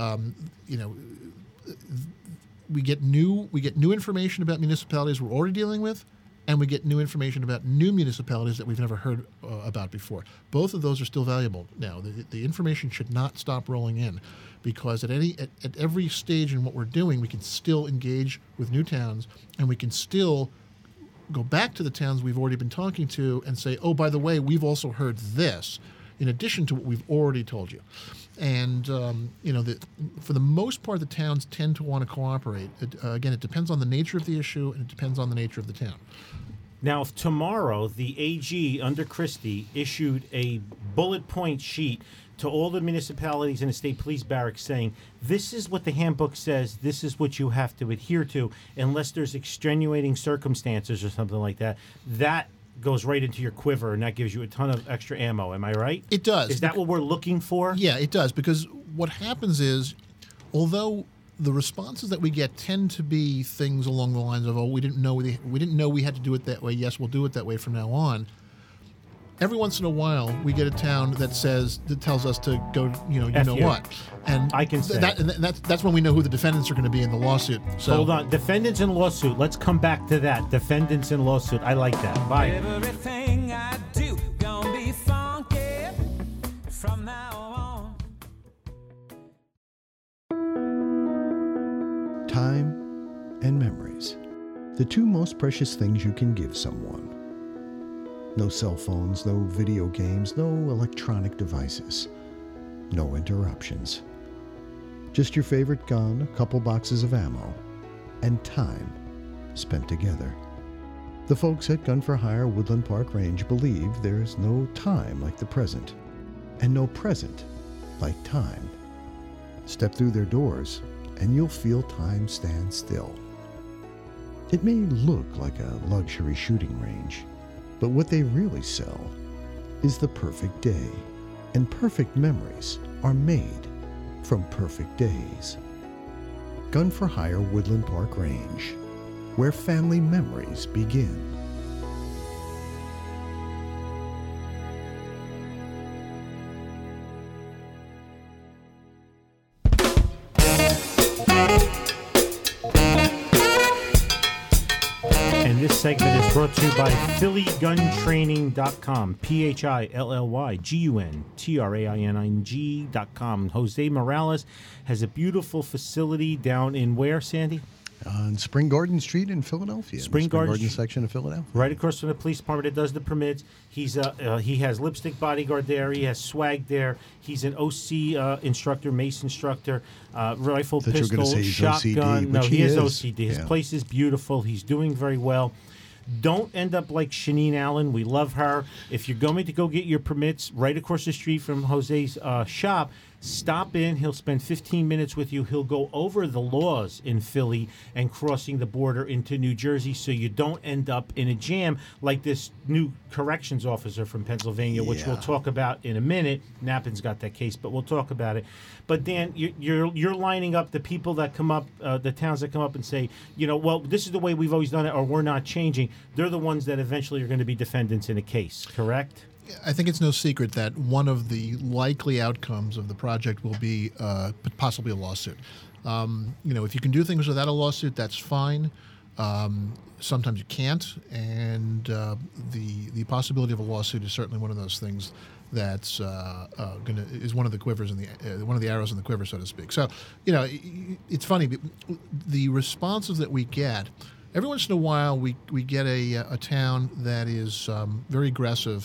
D: we get new information about municipalities we're already dealing with, and we get new information about new municipalities that we've never heard about before. Both of those are still valuable now. The information should not stop rolling in, because at every stage in what we're doing, we can still engage with new towns, and we can still go back to the towns we've already been talking to and say, oh, by the way, we've also heard this, in addition to what we've already told you. And, for the most part, the towns tend to want to cooperate. Again, it depends on the nature of the issue, and it depends on the nature of the town.
C: Now, tomorrow, the AG under Christie issued a bullet point sheet to all the municipalities in the state police barracks saying, this is what the handbook says, this is what you have to adhere to, unless there's extenuating circumstances or something like that. That goes right into your quiver, and that gives you a ton of extra ammo. Am I right?
D: It does.
C: Is that what we're looking for?
D: Yeah, it does, because what happens is, although the responses that we get tend to be things along the lines of, oh, we didn't know we had to do it that way. Yes, we'll do it that way from now on. Every once in a while, we get a town that tells us to go, what, and
C: I can say
D: that's when we know who the defendants are going to be in the lawsuit. So
C: hold on, defendants in lawsuit. Let's come back to that. Defendants in lawsuit. I like that. Bye.
G: Everything I do gonna be funky from now
B: on. Time and memories, the two most precious things you can give someone. No cell phones, no video games, no electronic devices. No interruptions. Just your favorite gun, a couple boxes of ammo, and time spent together. The folks at Gun for Hire Woodland Park Range believe there's no time like the present, and no present like time. Step through their doors, and you'll feel time stand still. It may look like a luxury shooting range, but what they really sell is the perfect day, and perfect memories are made from perfect days. Gun for Hire Woodland Park Range, where family memories begin.
C: This segment is brought to you by PhillyGunTraining.com. PhillyGunTraining.com. Jose Morales has a beautiful facility down in where, Sandy?
B: On Spring Garden Street in Philadelphia.
C: Spring Garden
B: section of Philadelphia.
C: Right across from the police department that does the permits. He has Lipstick Bodyguard there. He has swag there. He's an OC instructor, mace instructor, rifle, pistol, shotgun.
B: OCD,
C: no, he is OCD. His place is beautiful. He's doing very well. Don't end up like Shanine Allen. We love her. If you're going to go get your permits right across the street from Jose's shop, Stop in. He'll spend 15 minutes with you. He'll go over the laws in Philly and crossing the border into New Jersey so you don't end up in a jam like this new corrections officer from Pennsylvania, which we'll talk about in a minute. Nappin's got that case, but we'll talk about it. But Dan, you're lining up the people that come up, the towns that come up and say, well, this is the way we've always done it, or we're not changing. They're the ones that eventually are going to be defendants in a case, correct?
D: I think it's no secret that one of the likely outcomes of the project will be possibly a lawsuit. If you can do things without a lawsuit, that's fine. Sometimes you can't, and the possibility of a lawsuit is certainly one of those things that's is one of the quivers in one of the arrows in the quiver, so to speak. So, it's funny, the responses that we get. Every once in a while, we get a town that is very aggressive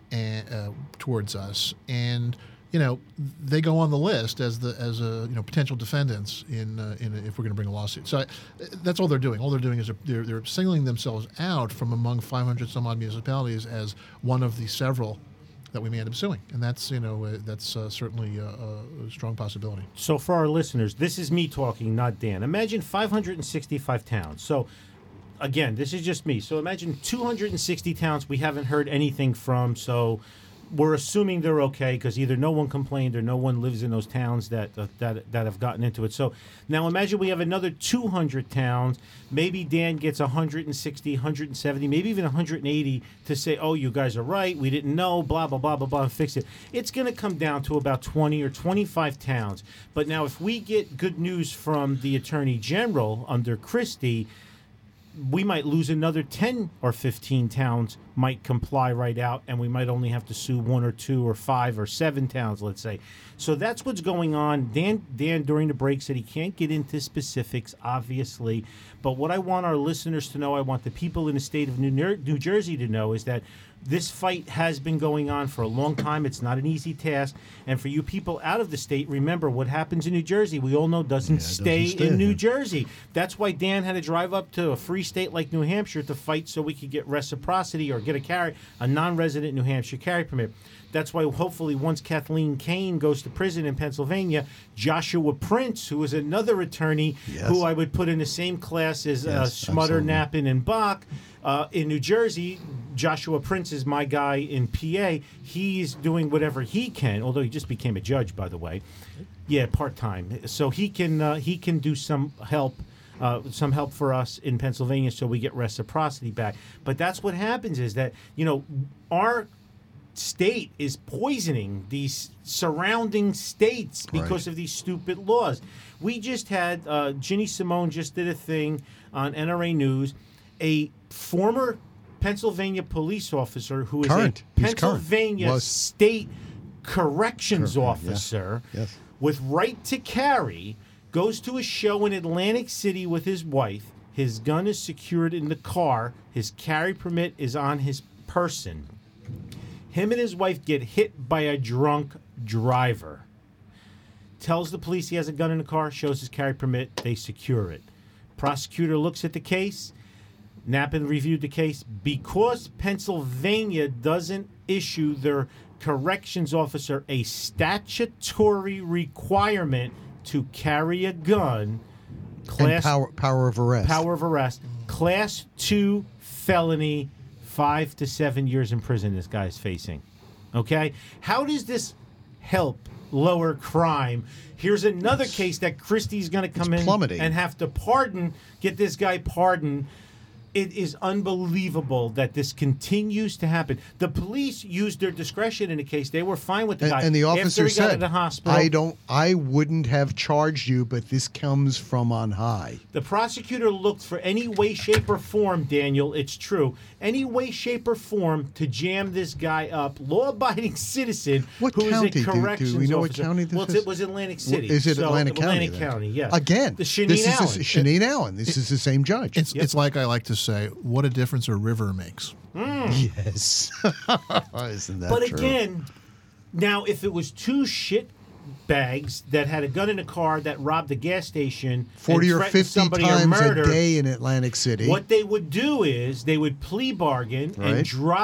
D: towards us, and they go on the list as potential defendants if we're going to bring a lawsuit. So that's all they're doing. All they're doing is they're singling themselves out from among 500 some odd municipalities as one of the several that we may end up suing, and that's certainly a strong possibility.
C: So for our listeners, this is me talking, not Dan. Imagine 565 towns. So again, this is just me. So imagine 260 towns we haven't heard anything from. So we're assuming they're okay because either no one complained or no one lives in those towns that have gotten into it. So now imagine we have another 200 towns. Maybe Dan gets 160, 170, maybe even 180 to say, oh, you guys are right. We didn't know, blah, blah, blah, blah, blah, and fix it. It's going to come down to about 20 or 25 towns. But now if we get good news from the Attorney General under Christie, we might lose another 10 or 15 towns might comply right out, and we might only have to sue 1 or 2 or 5 or 7 towns, let's say. So that's what's going on. Dan during the break said he can't get into specifics, obviously, but what I want our listeners to know, I want the people in the state of New Jersey to know, is that this fight has been going on for a long time. It's not an easy task. And for you people out of the state, remember what happens in New Jersey, we all know doesn't stay in New Jersey. That's why Dan had to drive up to a free state like New Hampshire to fight so we could get reciprocity or get a non-resident New Hampshire carry permit. That's why hopefully once Kathleen Kane goes to prison in Pennsylvania, Joshua Prince, who is another attorney who I would put in the same class as Schmutter, Nappin, and Bach, in New Jersey, Joshua Prince is my guy in PA. He's doing whatever he can, although he just became a judge, by the way. Yeah, part-time. So he can do some help for us in Pennsylvania so we get reciprocity back. But that's what happens is that, our state is poisoning these surrounding states because of these stupid laws. We just had, Ginny Simone just did a thing on NRA News, a former Pennsylvania police officer who is a Pennsylvania state corrections officer with right to carry, goes to a show in Atlantic City with his wife. His gun is secured in the car. His carry permit is on his person. Him and his wife get hit by a drunk driver. Tells the police he has a gun in the car, shows his carry permit, they secure it. Prosecutor looks at the case. Nappin reviewed the case. Because Pennsylvania doesn't issue their corrections officer a statutory requirement to carry a gun,
B: power of arrest.
C: Class 2 felony, 5 to 7 years in prison this guy's facing. Okay? How does this help lower crime? Here's another case that Christie's going to come in and have to get this guy pardoned. It is unbelievable that this continues to happen. The police used their discretion in the case. They were fine with the guy.
B: And the officer
C: after he got
B: said,
C: to the hospital,
B: I wouldn't have charged you, but this comes from on high.
C: The prosecutor looked for any way, shape, or form, Daniel, it's true, any way, shape, or form to jam this guy up. Law-abiding citizen
B: what
C: who
B: county?
C: is a corrections
B: do we know
C: officer.
B: what county this
C: is? It was Atlantic City.
B: Is it Atlantic County?
C: Atlantic County, yes.
B: Again,
C: Shanine
B: Allen. This is the same judge.
D: It's like I like to say, what a difference a river makes.
B: Yes. Isn't that
C: but
B: true?
C: Again, now if it was 2 shit bags that had a gun in a car that robbed a gas station
B: 40
C: and
B: or 50
C: somebody
B: times
C: or murder,
B: a day in Atlantic City.
C: what they would do is they would plea bargain and drop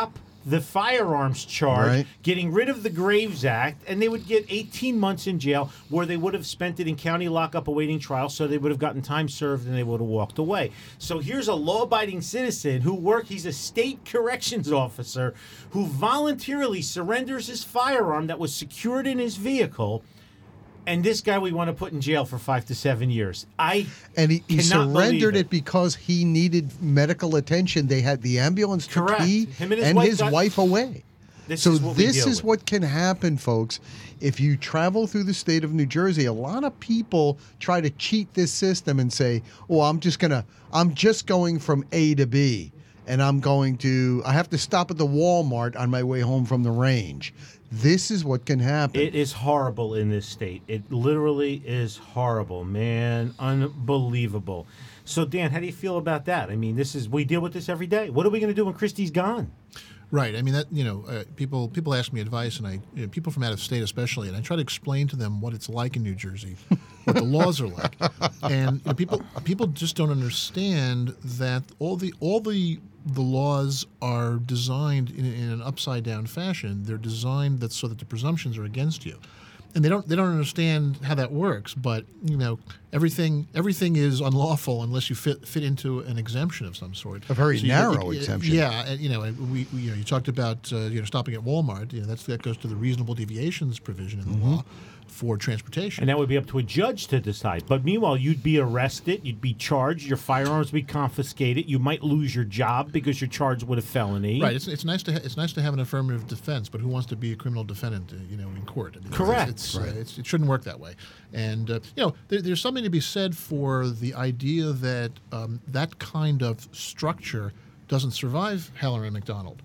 C: the firearms charge,
B: Right.
C: getting rid of the Graves Act, and they would get 18 months in jail where they would have spent it in county lockup awaiting trial, so they would have gotten time served and they would have walked away. So here's a law-abiding citizen he's a state corrections officer who voluntarily surrenders his firearm that was secured in his vehicle, and this guy we want to put in jail for 5 to 7 years.
B: And he
C: cannot believe
B: surrendered
C: it.
B: it because he needed medical attention. They had the ambulance took
C: Correct.
B: he
C: Him and
B: and
C: his
B: his
C: wife
B: wife away.
C: This
B: So
C: is what we
B: this
C: deal
B: is
C: with.
B: what can happen, folks. If you travel through the state of New Jersey, a lot of people try to cheat this system and say, "Oh, I'm just going from A to B, and I have to stop at the Walmart on my way home from the range." This is what can happen.
C: It is horrible in this state. It literally is horrible, man. Unbelievable. So, Dan, how do you feel about that? I mean, we deal with this every day. What are we going to do when Christie's gone?
D: Right. I mean, that people ask me advice, and people from out of state especially, and I try to explain to them what it's like in New Jersey, what the laws are like, and people just don't understand that all the laws are designed in an upside down fashion. They're designed so that the presumptions are against you. And they don't understand how that works, but everything is unlawful unless you fit into an exemption of some sort.
B: A very narrow exemption.
D: Yeah, and you talked about stopping at Walmart. That goes to the reasonable deviations provision in the law for transportation.
C: And that would be up to a judge to decide. But meanwhile, you'd be arrested, you'd be charged, your firearms would be confiscated, you might lose your job because you're charged with a felony.
D: Right. It's nice to have an affirmative defense, but who wants to be a criminal defendant, in court? I mean,
C: Correct.
D: It shouldn't work that way. And there's something to be said for the idea that that kind of structure doesn't survive Heller and McDonald.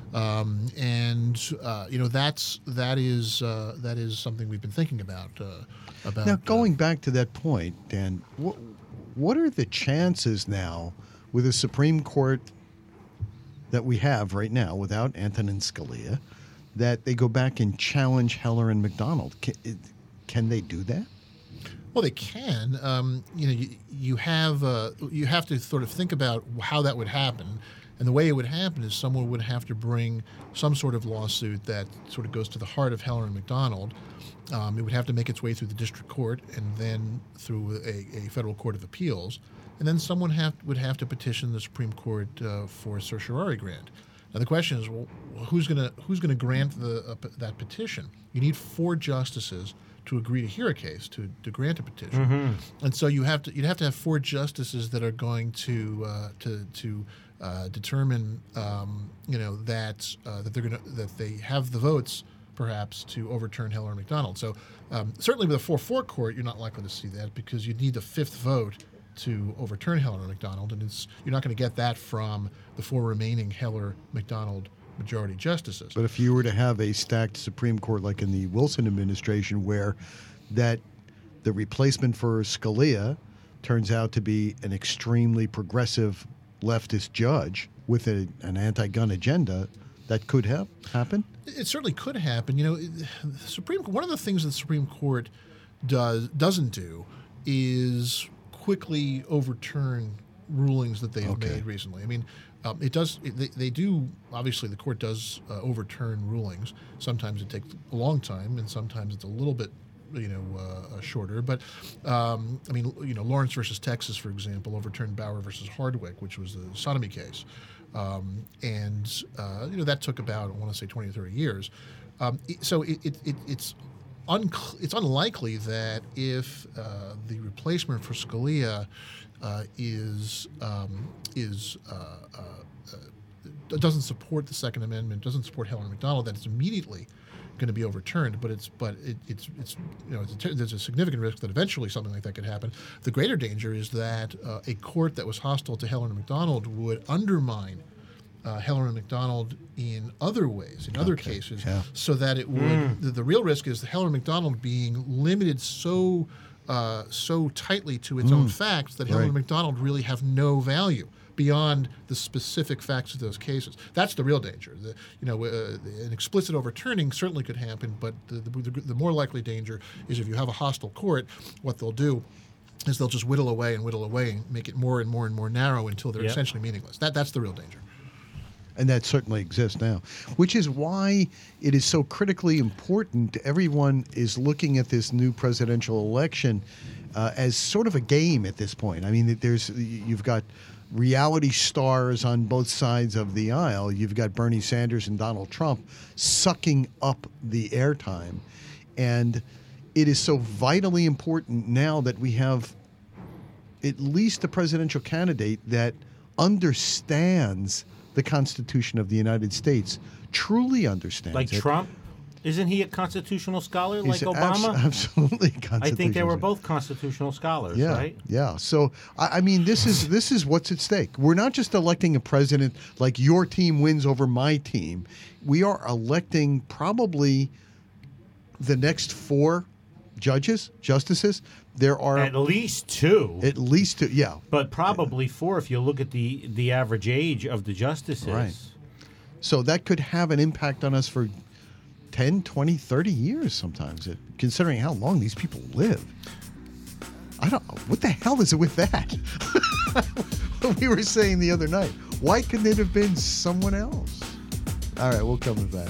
D: That is something we've been thinking about.
B: Now, going back to that point, Dan, what are the chances now with the Supreme Court that we have right now without Antonin Scalia that they go back and challenge Heller and McDonald? Can they do that?
D: Well, they can. You have to sort of think about how that would happen. And the way it would happen is someone would have to bring some sort of lawsuit that sort of goes to the heart of Heller and McDonald. It would have to make its way through the district court and then through a federal court of appeals. And then someone would have to petition the Supreme Court for a certiorari grant. Now the question is, well, who's going to grant that petition? You need 4 justices to agree to hear a case, to grant a petition. Mm-hmm. And so you'd have to have 4 justices that are going to determine that they have the votes perhaps to overturn Heller and McDonald. So certainly with a 4-4 court, you're not likely to see that because you'd need the 5th vote to overturn Heller and McDonald, and you're not going to get that from the 4 remaining Heller-McDonald majority justices.
B: But if you were to have a stacked Supreme Court like in the Wilson administration where the replacement for Scalia turns out to be an extremely progressive leftist judge with an anti-gun agenda, that could happen?
D: It certainly could happen. One of the things that the Supreme Court doesn't do is quickly overturn rulings that they have made recently. I mean, it does. They do. Obviously, the court does overturn rulings. Sometimes it takes a long time, and sometimes it's a little bit, shorter. But Lawrence versus Texas, for example, overturned Bauer versus Hardwick, which was the sodomy case, that took about, I want to say, 20 or 30 years. So it's unlikely that if the replacement for Scalia doesn't support the Second Amendment, doesn't support Heller and McDonald, that it's immediately going to be overturned. But there's a significant risk that eventually something like that could happen. The greater danger is that a court that was hostile to Heller and McDonald would undermine Heller and McDonald in other ways, in other cases, so that it would. The real risk is the Heller and McDonald being limited so tightly to its own facts that Heller and McDonald really have no value beyond the specific facts of those cases. That's the real danger. An explicit overturning certainly could happen, but the more likely danger is if you have a hostile court, what they'll do is they'll just whittle away and make it more and more and more narrow until they're essentially meaningless. That's the real danger.
B: And that certainly exists now, which is why it is so critically important. Everyone is looking at this new presidential election as sort of a game at this point. I mean, you've got reality stars on both sides of the aisle. You've got Bernie Sanders and Donald Trump sucking up the airtime. And it is so vitally important now that we have at least a presidential candidate that understands the Constitution of the United States, truly understands
C: like
B: it.
C: Trump? Isn't he a constitutional scholar like
B: He's
C: Obama?
B: Absolutely constitutional.
C: I think they were both constitutional scholars, right?
B: Yeah. So, I mean, this is what's at stake. We're not just electing a president like your team wins over my team. We are electing probably the next 4 justices. There are
C: at least 2.
B: At least 2, yeah.
C: But probably 4 if you look at the average age of the justices.
B: Right. So that could have an impact on us for 10, 20, 30 years sometimes, considering how long these people live. What the hell is it with that? We were saying the other night, why couldn't it have been someone else? All right, we'll come to that.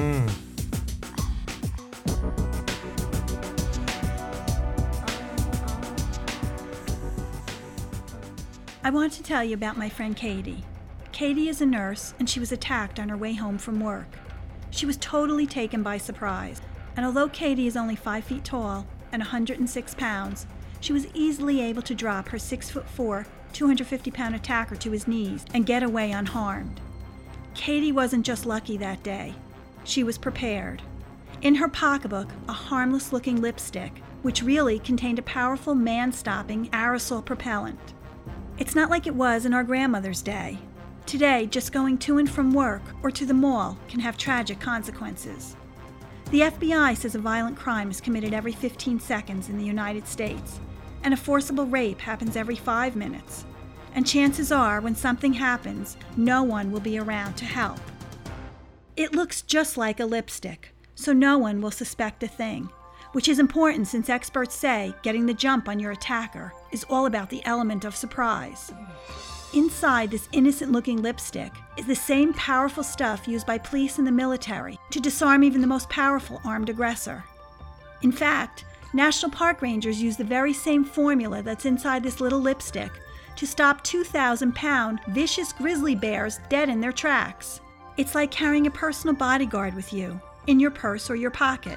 A: I want to tell you about my friend Katie. Katie is a nurse, and she was attacked on her way home from work. She was totally taken by surprise, and although Katie is only 5 feet tall and 106 pounds, she was easily able to drop her 6'4", 250-pound attacker to his knees and get away unharmed. Katie wasn't just lucky that day. She was prepared. In her pocketbook, a harmless-looking lipstick, which really contained a powerful man-stopping aerosol propellant. It's not like it was in our grandmother's day. Today, just going to and from work or to the mall can have tragic consequences. The FBI says a violent crime is committed every 15 seconds in the United States, and a forcible rape happens every 5 minutes. And chances are, when something happens, no one will be around to help. It looks just like a lipstick, so no one will suspect a thing, which is important since experts say getting the jump on your attacker is all about the element of surprise. Inside this innocent-looking lipstick is the same powerful stuff used by police and the military to disarm even the most powerful armed aggressor. In fact, National Park Rangers use the very same formula that's inside this little lipstick to stop 2,000-pound vicious grizzly bears dead in their tracks. It's like carrying a personal bodyguard with you, in your purse or your pocket.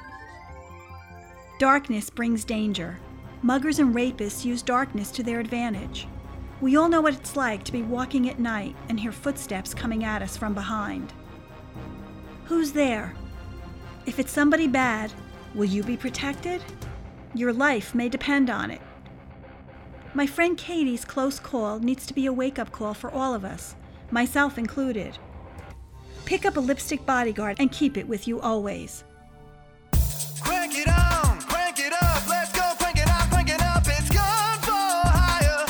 A: Darkness brings danger. Muggers and rapists use darkness to their advantage. We all know what it's like to be walking at night and hear footsteps coming at us from behind. Who's there? If it's somebody bad, will you be protected? Your life may depend on it. My friend Katie's close call needs to be a wake-up call for all of us, myself included. Pick up a lipstick bodyguard and keep it with you always.
I: Crank it on, crank it up, let's go, crank it up, it's Gun for Hire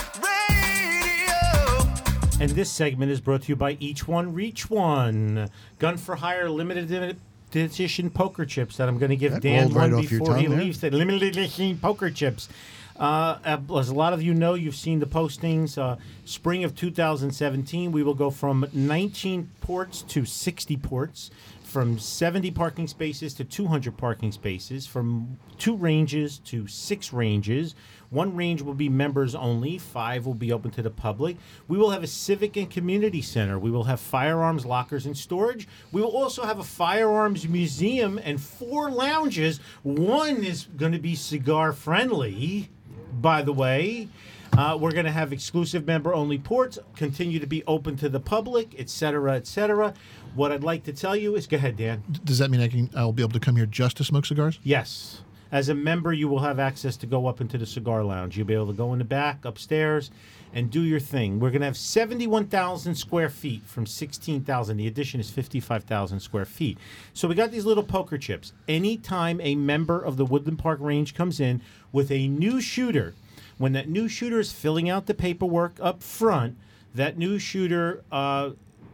I: Radio.
C: And this segment is brought to you by Each One Reach One. Gun for Hire limited edition poker chips that I'm going to give
B: That
C: Dan
B: rolled right
C: one
B: off your
C: before he
B: tongue there.
C: leaves. The limited edition poker chips. As a lot of you know, you've seen the postings. Spring of 2017, we will go from 19 ports to 60 ports, from 70 parking spaces to 200 parking spaces, from 2 ranges to 6 ranges. 1 range will be members only. 5 will be open to the public. We will have a civic and community center. We will have firearms lockers and storage. We will also have a firearms museum and 4 lounges. 1 is going to be cigar friendly, by the way. We're going to have exclusive member-only ports, continue to be open to the public, et cetera, et cetera. What I'd like to tell you is, go ahead, Dan.
D: Does that mean I'll be able to come here just to smoke cigars?
C: Yes. As a member, you will have access to go up into the cigar lounge. You'll be able to go in the back, upstairs, and do your thing. We're going to have 71,000 square feet from 16,000. The addition is 55,000 square feet. So we got these little poker chips. Anytime a member of the Woodland Park Range comes in with a new shooter, when that new shooter is filling out the paperwork up front, that new shooter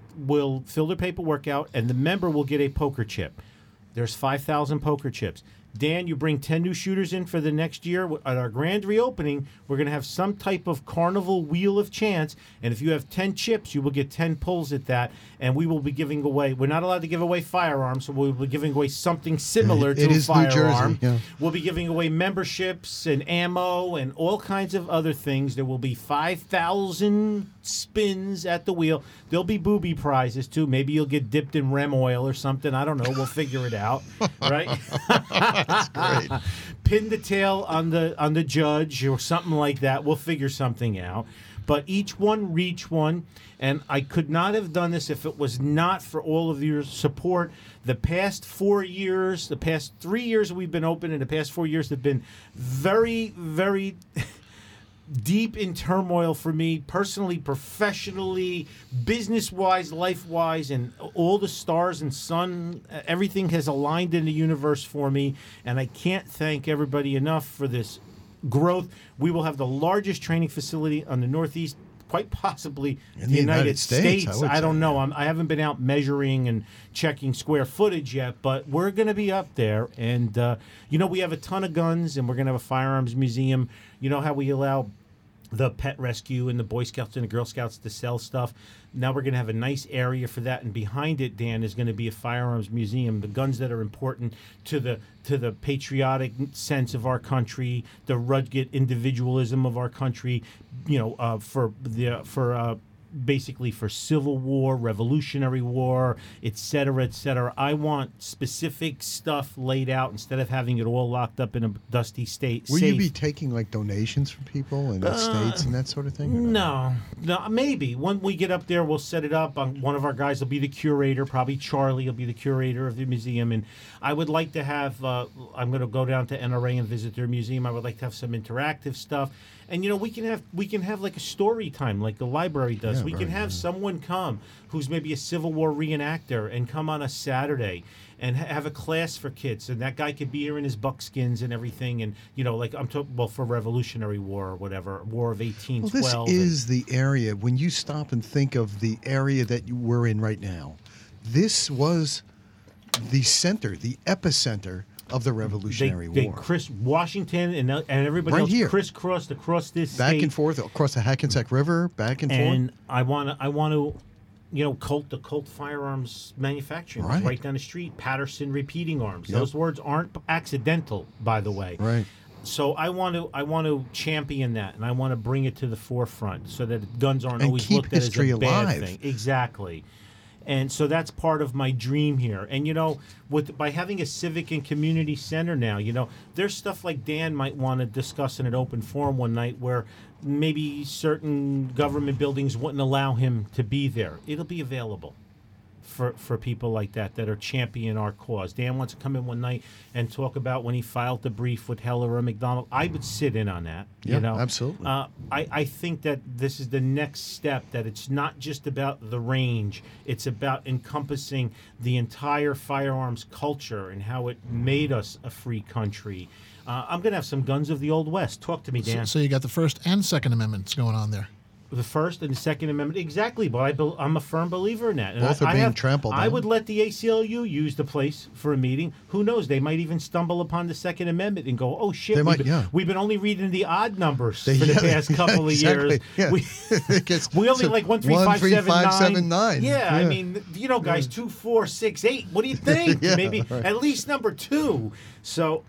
C: will fill their paperwork out, and the member will get a poker chip. There's 5,000 poker chips. Dan, you bring 10 new shooters in for the next year. At our grand reopening, we're going to have some type of carnival wheel of chance. And if you have 10 chips, you will get 10 pulls at that. And we will be giving away, we're not allowed to give away firearms, so we'll be giving away something similar to a firearm.
B: New Jersey, yeah.
C: We'll be giving away memberships and ammo and all kinds of other things. There will be 5,000 spins at the wheel. There'll be booby prizes, too. Maybe you'll get dipped in Rem oil or something. I don't know. We'll figure it out, right?
B: That's great.
C: Pin the tail on the judge or something like that. We'll figure something out. But each one reach one, and I could not have done this if it was not for all of your support. The past 4 years, the past 3 years we've been open, and the past 4 years have been very, very deep in turmoil for me, personally, professionally, business-wise, life-wise, and all the stars and sun, everything has aligned in the universe for me, and I can't thank everybody enough for this growth. We will have the largest training facility on the Northeast, quite possibly
B: In
C: the United States.
B: I would
C: I don't
B: say,
C: know.
B: yeah.
C: I haven't been out measuring and checking square footage yet, but we're going to be up there. And, we have a ton of guns, and we're going to have a firearms museum. You know how we allow the pet rescue and the Boy Scouts and the Girl Scouts to sell stuff. Now we're going to have a nice area for that, and behind it, Dan, is going to be a firearms museum. The guns that are important to the patriotic sense of our country, the rugged individualism of our country, basically for Civil War, Revolutionary War, et cetera, et cetera. I want specific stuff laid out instead of having it all locked up in a dusty state.
B: Will
C: safe.
B: you be taking like donations from people in the states and that sort of thing? or not?
C: No, maybe. When we get up there, we'll set it up. One of our guys will be the curator, probably Charlie will be the curator of the museum. And I would like to have, I'm going to go down to NRA and visit their museum. I would like to have some interactive stuff. And, we can have like a story time like the library does.
B: Yeah,
C: we can have someone come who's maybe a Civil War reenactor and come on a Saturday and have a class for kids. And that guy could be here in his buckskins and everything. And, like I'm talking, for Revolutionary War or whatever, War of 1812.
B: Well, this is the area, when you stop and think of the area that we're in right now, this was the center, the epicenter of the Revolutionary War.
C: Washington and everybody
B: Right
C: else
B: here.
C: crisscrossed across this
B: Back
C: state.
B: and forth across the Hackensack River, back and
C: And
B: forth.
C: I want to, the Colt Firearms Manufacturing right down the street. Patterson Repeating Arms.
B: Yep.
C: Those words aren't accidental, by the way.
B: Right.
C: So I want to champion that, and I want to bring it to the forefront so that guns aren't
B: And
C: always
B: keep
C: looked at as a
B: history
C: bad
B: alive.
C: thing. Exactly. And so that's part of my dream here. And, by having a civic and community center now, there's stuff like Dan might want to discuss in an open forum one night where maybe certain government buildings wouldn't allow him to be there. It'll be available for people like that are championing our cause. Dan wants to come in one night and talk about when he filed the brief with Heller or McDonald. I would sit in on that.
B: Yeah, absolutely.
C: I think that this is the next step, that it's not just about the range. It's about encompassing the entire firearms culture and how it made us a free country. I'm going to have some guns of the Old West. Talk to me, Dan.
D: So you got the First and Second Amendments going on there.
C: The First and the Second Amendment, exactly. But I'm a firm believer in that. And
B: Both are being trampled
C: I
B: on.
C: would let the ACLU use the place for a meeting. Who knows? They might even stumble upon the Second Amendment and go, "Oh shit,
B: They might, yeah.
C: we've been only reading the odd numbers for the past couple of years.
B: Yeah.
C: We only like 1, 3, 5, 7,
B: 13579.
C: Yeah, I mean, guys, 2, 4, 6, 8. What do you think?
B: Yeah,
C: Maybe
B: right.
C: at least number 2. So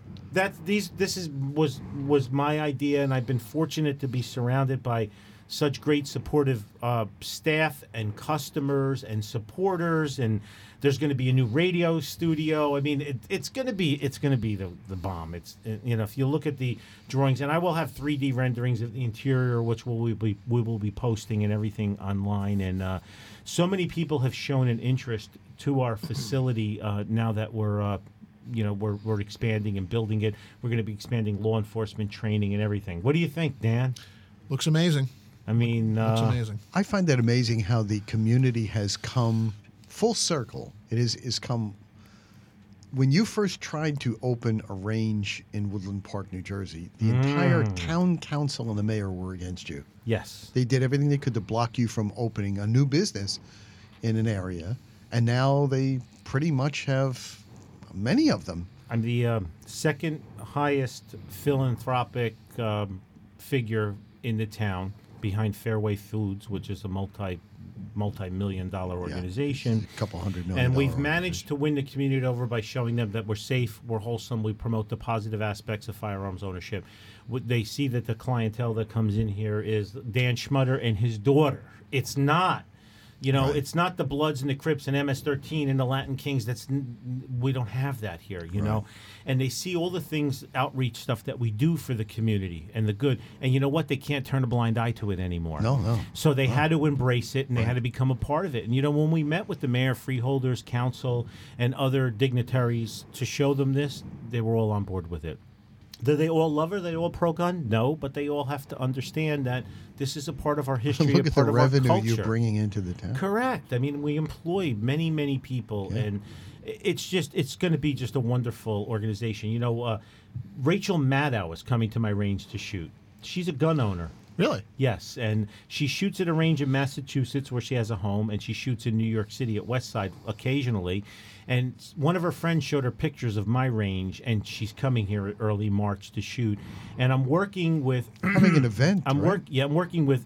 C: was my idea, and I've been fortunate to be surrounded by such great supportive staff and customers and supporters, and there's going to be a new radio studio. I mean, it's going to be the bomb. It's if you look at the drawings, and I will have 3D renderings of the interior, which we will be posting and everything online. And so many people have shown an interest to our facility now that we're expanding and building it. We're going to be expanding law enforcement training and everything. What do you think, Dan?
D: Looks amazing.
C: I mean,
D: Looks amazing.
B: I find that amazing how the community has come full circle. It is come when you first tried to open a range in Woodland Park, New Jersey. The entire town council and the mayor were against you.
C: Yes.
B: They did everything they could to block you from opening a new business in an area, and now they pretty much have many of them
C: I'm the second highest philanthropic figure in the town, behind Fairway Foods, which is a multi-million-dollar organization.
B: A couple $100 million.
C: And we've managed to win the community over by showing them that we're safe, we're wholesome, we promote the positive aspects of firearms ownership. They see that the clientele that comes in here is Dan Schmutter and his daughter. It's not. It's not the Bloods and the Crips and MS-13 and the Latin Kings. We don't have that here, you know. And they see all the things, outreach stuff that we do for the community and the good. And you know what? They can't turn a blind eye to it anymore.
B: No.
C: So they had to embrace it, and they had to become a part of it. And, when we met with the mayor, freeholders, council, and other dignitaries to show them this, they were all on board with it. Do they all love her? They all pro-gun? No, but they all have to understand that this is a part of our history,
B: Look
C: a
B: at
C: part
B: the
C: of our
B: revenue
C: culture.
B: you're bringing into the town.
C: Correct. I mean, we employ many, many people, and it's going to be just a wonderful organization. Rachel Maddow is coming to my range to shoot. She's a gun owner.
D: Really?
C: Yes, and she shoots at a range in Massachusetts where she has a home, and she shoots in New York City at Westside occasionally. And one of her friends showed her pictures of my range, and she's coming here early March to shoot. And I'm working with
B: having an event.
C: I'm working with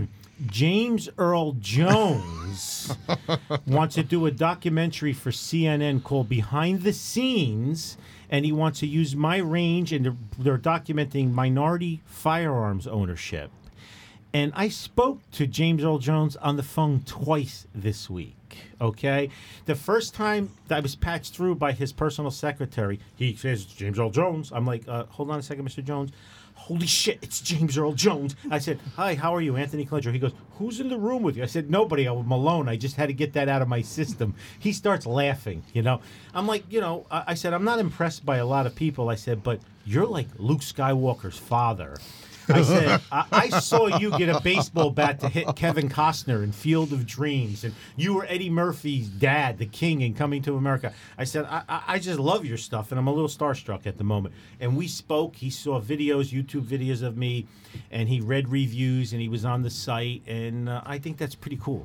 C: James Earl Jones. Wants to do a documentary for CNN called Behind the Scenes. And he wants to use my range, and they're documenting minority firearms ownership. And I spoke to James Earl Jones on the phone twice this week, okay? The first time that I was patched through by his personal secretary, he says, James Earl Jones. I'm like, hold on a second, Mr. Jones. Holy shit, it's James Earl Jones. I said, hi, how are you, Anthony Clenger? He goes, who's in the room with you? I said, nobody, I'm alone. I just had to get that out of my system. He starts laughing, I'm like, I said, I'm not impressed by a lot of people. I said, but you're like Luke Skywalker's father. I said, I saw you get a baseball bat to hit Kevin Costner in Field of Dreams, and you were Eddie Murphy's dad, the king, in Coming to America. I said, I just love your stuff, and I'm a little starstruck at the moment. And we spoke. He saw videos, YouTube videos of me, and he read reviews, and he was on the site, and I think that's pretty cool,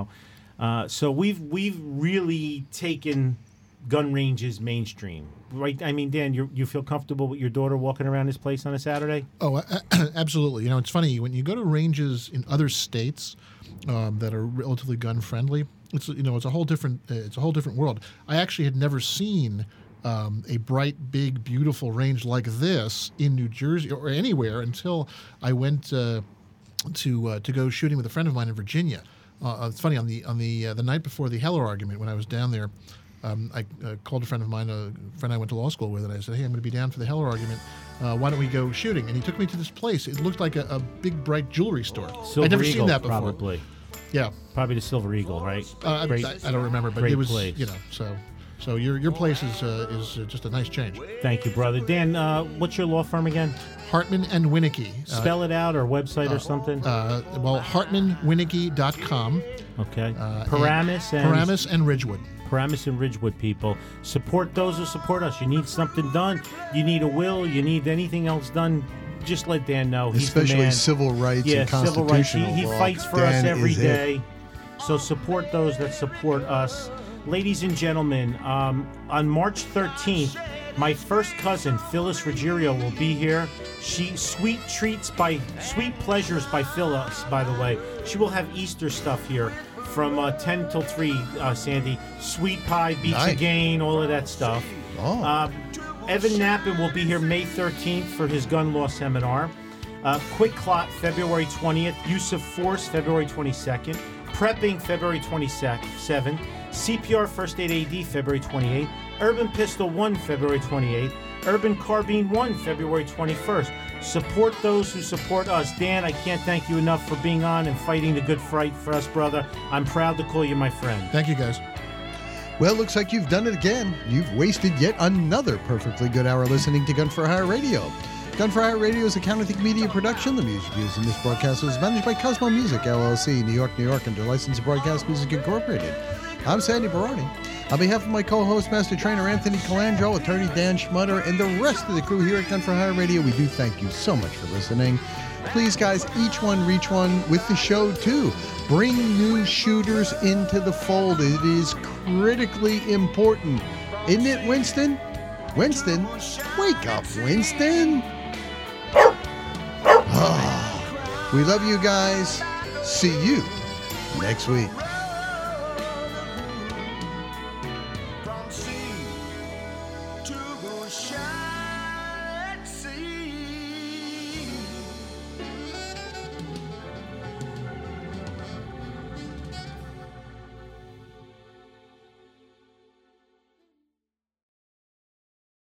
C: So we've really taken gun ranges mainstream. Right, I mean, Dan, you feel comfortable with your daughter walking around this place on a Saturday?
D: Oh, absolutely. It's funny when you go to ranges in other states that are relatively gun friendly. It's a whole different world. I actually had never seen a bright, big, beautiful range like this in New Jersey or anywhere until I went to go shooting with a friend of mine in Virginia. It's funny on the night before the Heller argument when I was down there. I called a friend of mine, a friend I went to law school with, and I said, hey, I'm going to be down for the Heller argument. Why don't we go shooting? And he took me to this place. It looked like a big, bright jewelry store.
C: Silver
D: I'd never
C: Eagle,
D: seen that before.
C: Probably.
D: Yeah.
C: Probably the Silver Eagle, right?
D: I don't remember, but
C: great
D: it was,
C: place.
D: So your place is just a nice change.
C: Thank you, brother. Dan, what's your law firm again?
D: Hartman and Winicky.
C: Spell it out, or website or something?
D: HartmanWinicky.com.
C: Okay. Paramus
D: and Ridgewood.
C: Paramus and Ridgewood people. Support those who support us. You need something done. You need a will. You need anything else done. Just let Dan know. He's
B: especially
C: the man.
B: Civil rights and
C: civil rights.
B: constitutional
C: He
B: law.
C: fights for
B: Dan
C: us every
B: is it.
C: day. So support those that support us. Ladies and gentlemen, on March 13th, my first cousin, Phyllis Ruggiero, will be here. Sweet Pleasures by Phyllis, by the way. She will have Easter stuff here from 10 till 3, Sandy. Sweet pie, beats again, all of that stuff.
B: Oh.
C: Evan Knappen will be here May 13th for his gun law seminar. Quick Clot, February 20th. Use of Force, February 22nd. Prepping, February 27th. CPR First Aid AD, February 28th. Urban Pistol 1, February 28th. Urban Carbine 1, February 21st. Support those who support us. Dan, I can't thank you enough for being on and fighting the good fight for us, brother. I'm proud to call you my friend.
D: Thank you, guys.
B: Well, looks like you've done it again. You've wasted yet another perfectly good hour listening to Gun for Hire Radio. Gun for Hire Radio is a Counterthink Media production. The music used in this broadcast was managed by Cosmo Music, LLC, New York, New York, under license of Broadcast Music Incorporated. I'm Sandy Baroni. On behalf of my co-host, Master Trainer Anthony Colangelo, attorney Dan Schmutter, and the rest of the crew here at Gun for Hire Radio, we do thank you so much for listening. Please, guys, each one reach one with the show, too. Bring new shooters into the fold. It is critically important. Isn't it, Winston? Winston? Wake up, Winston! Oh, we love you guys. See you next week.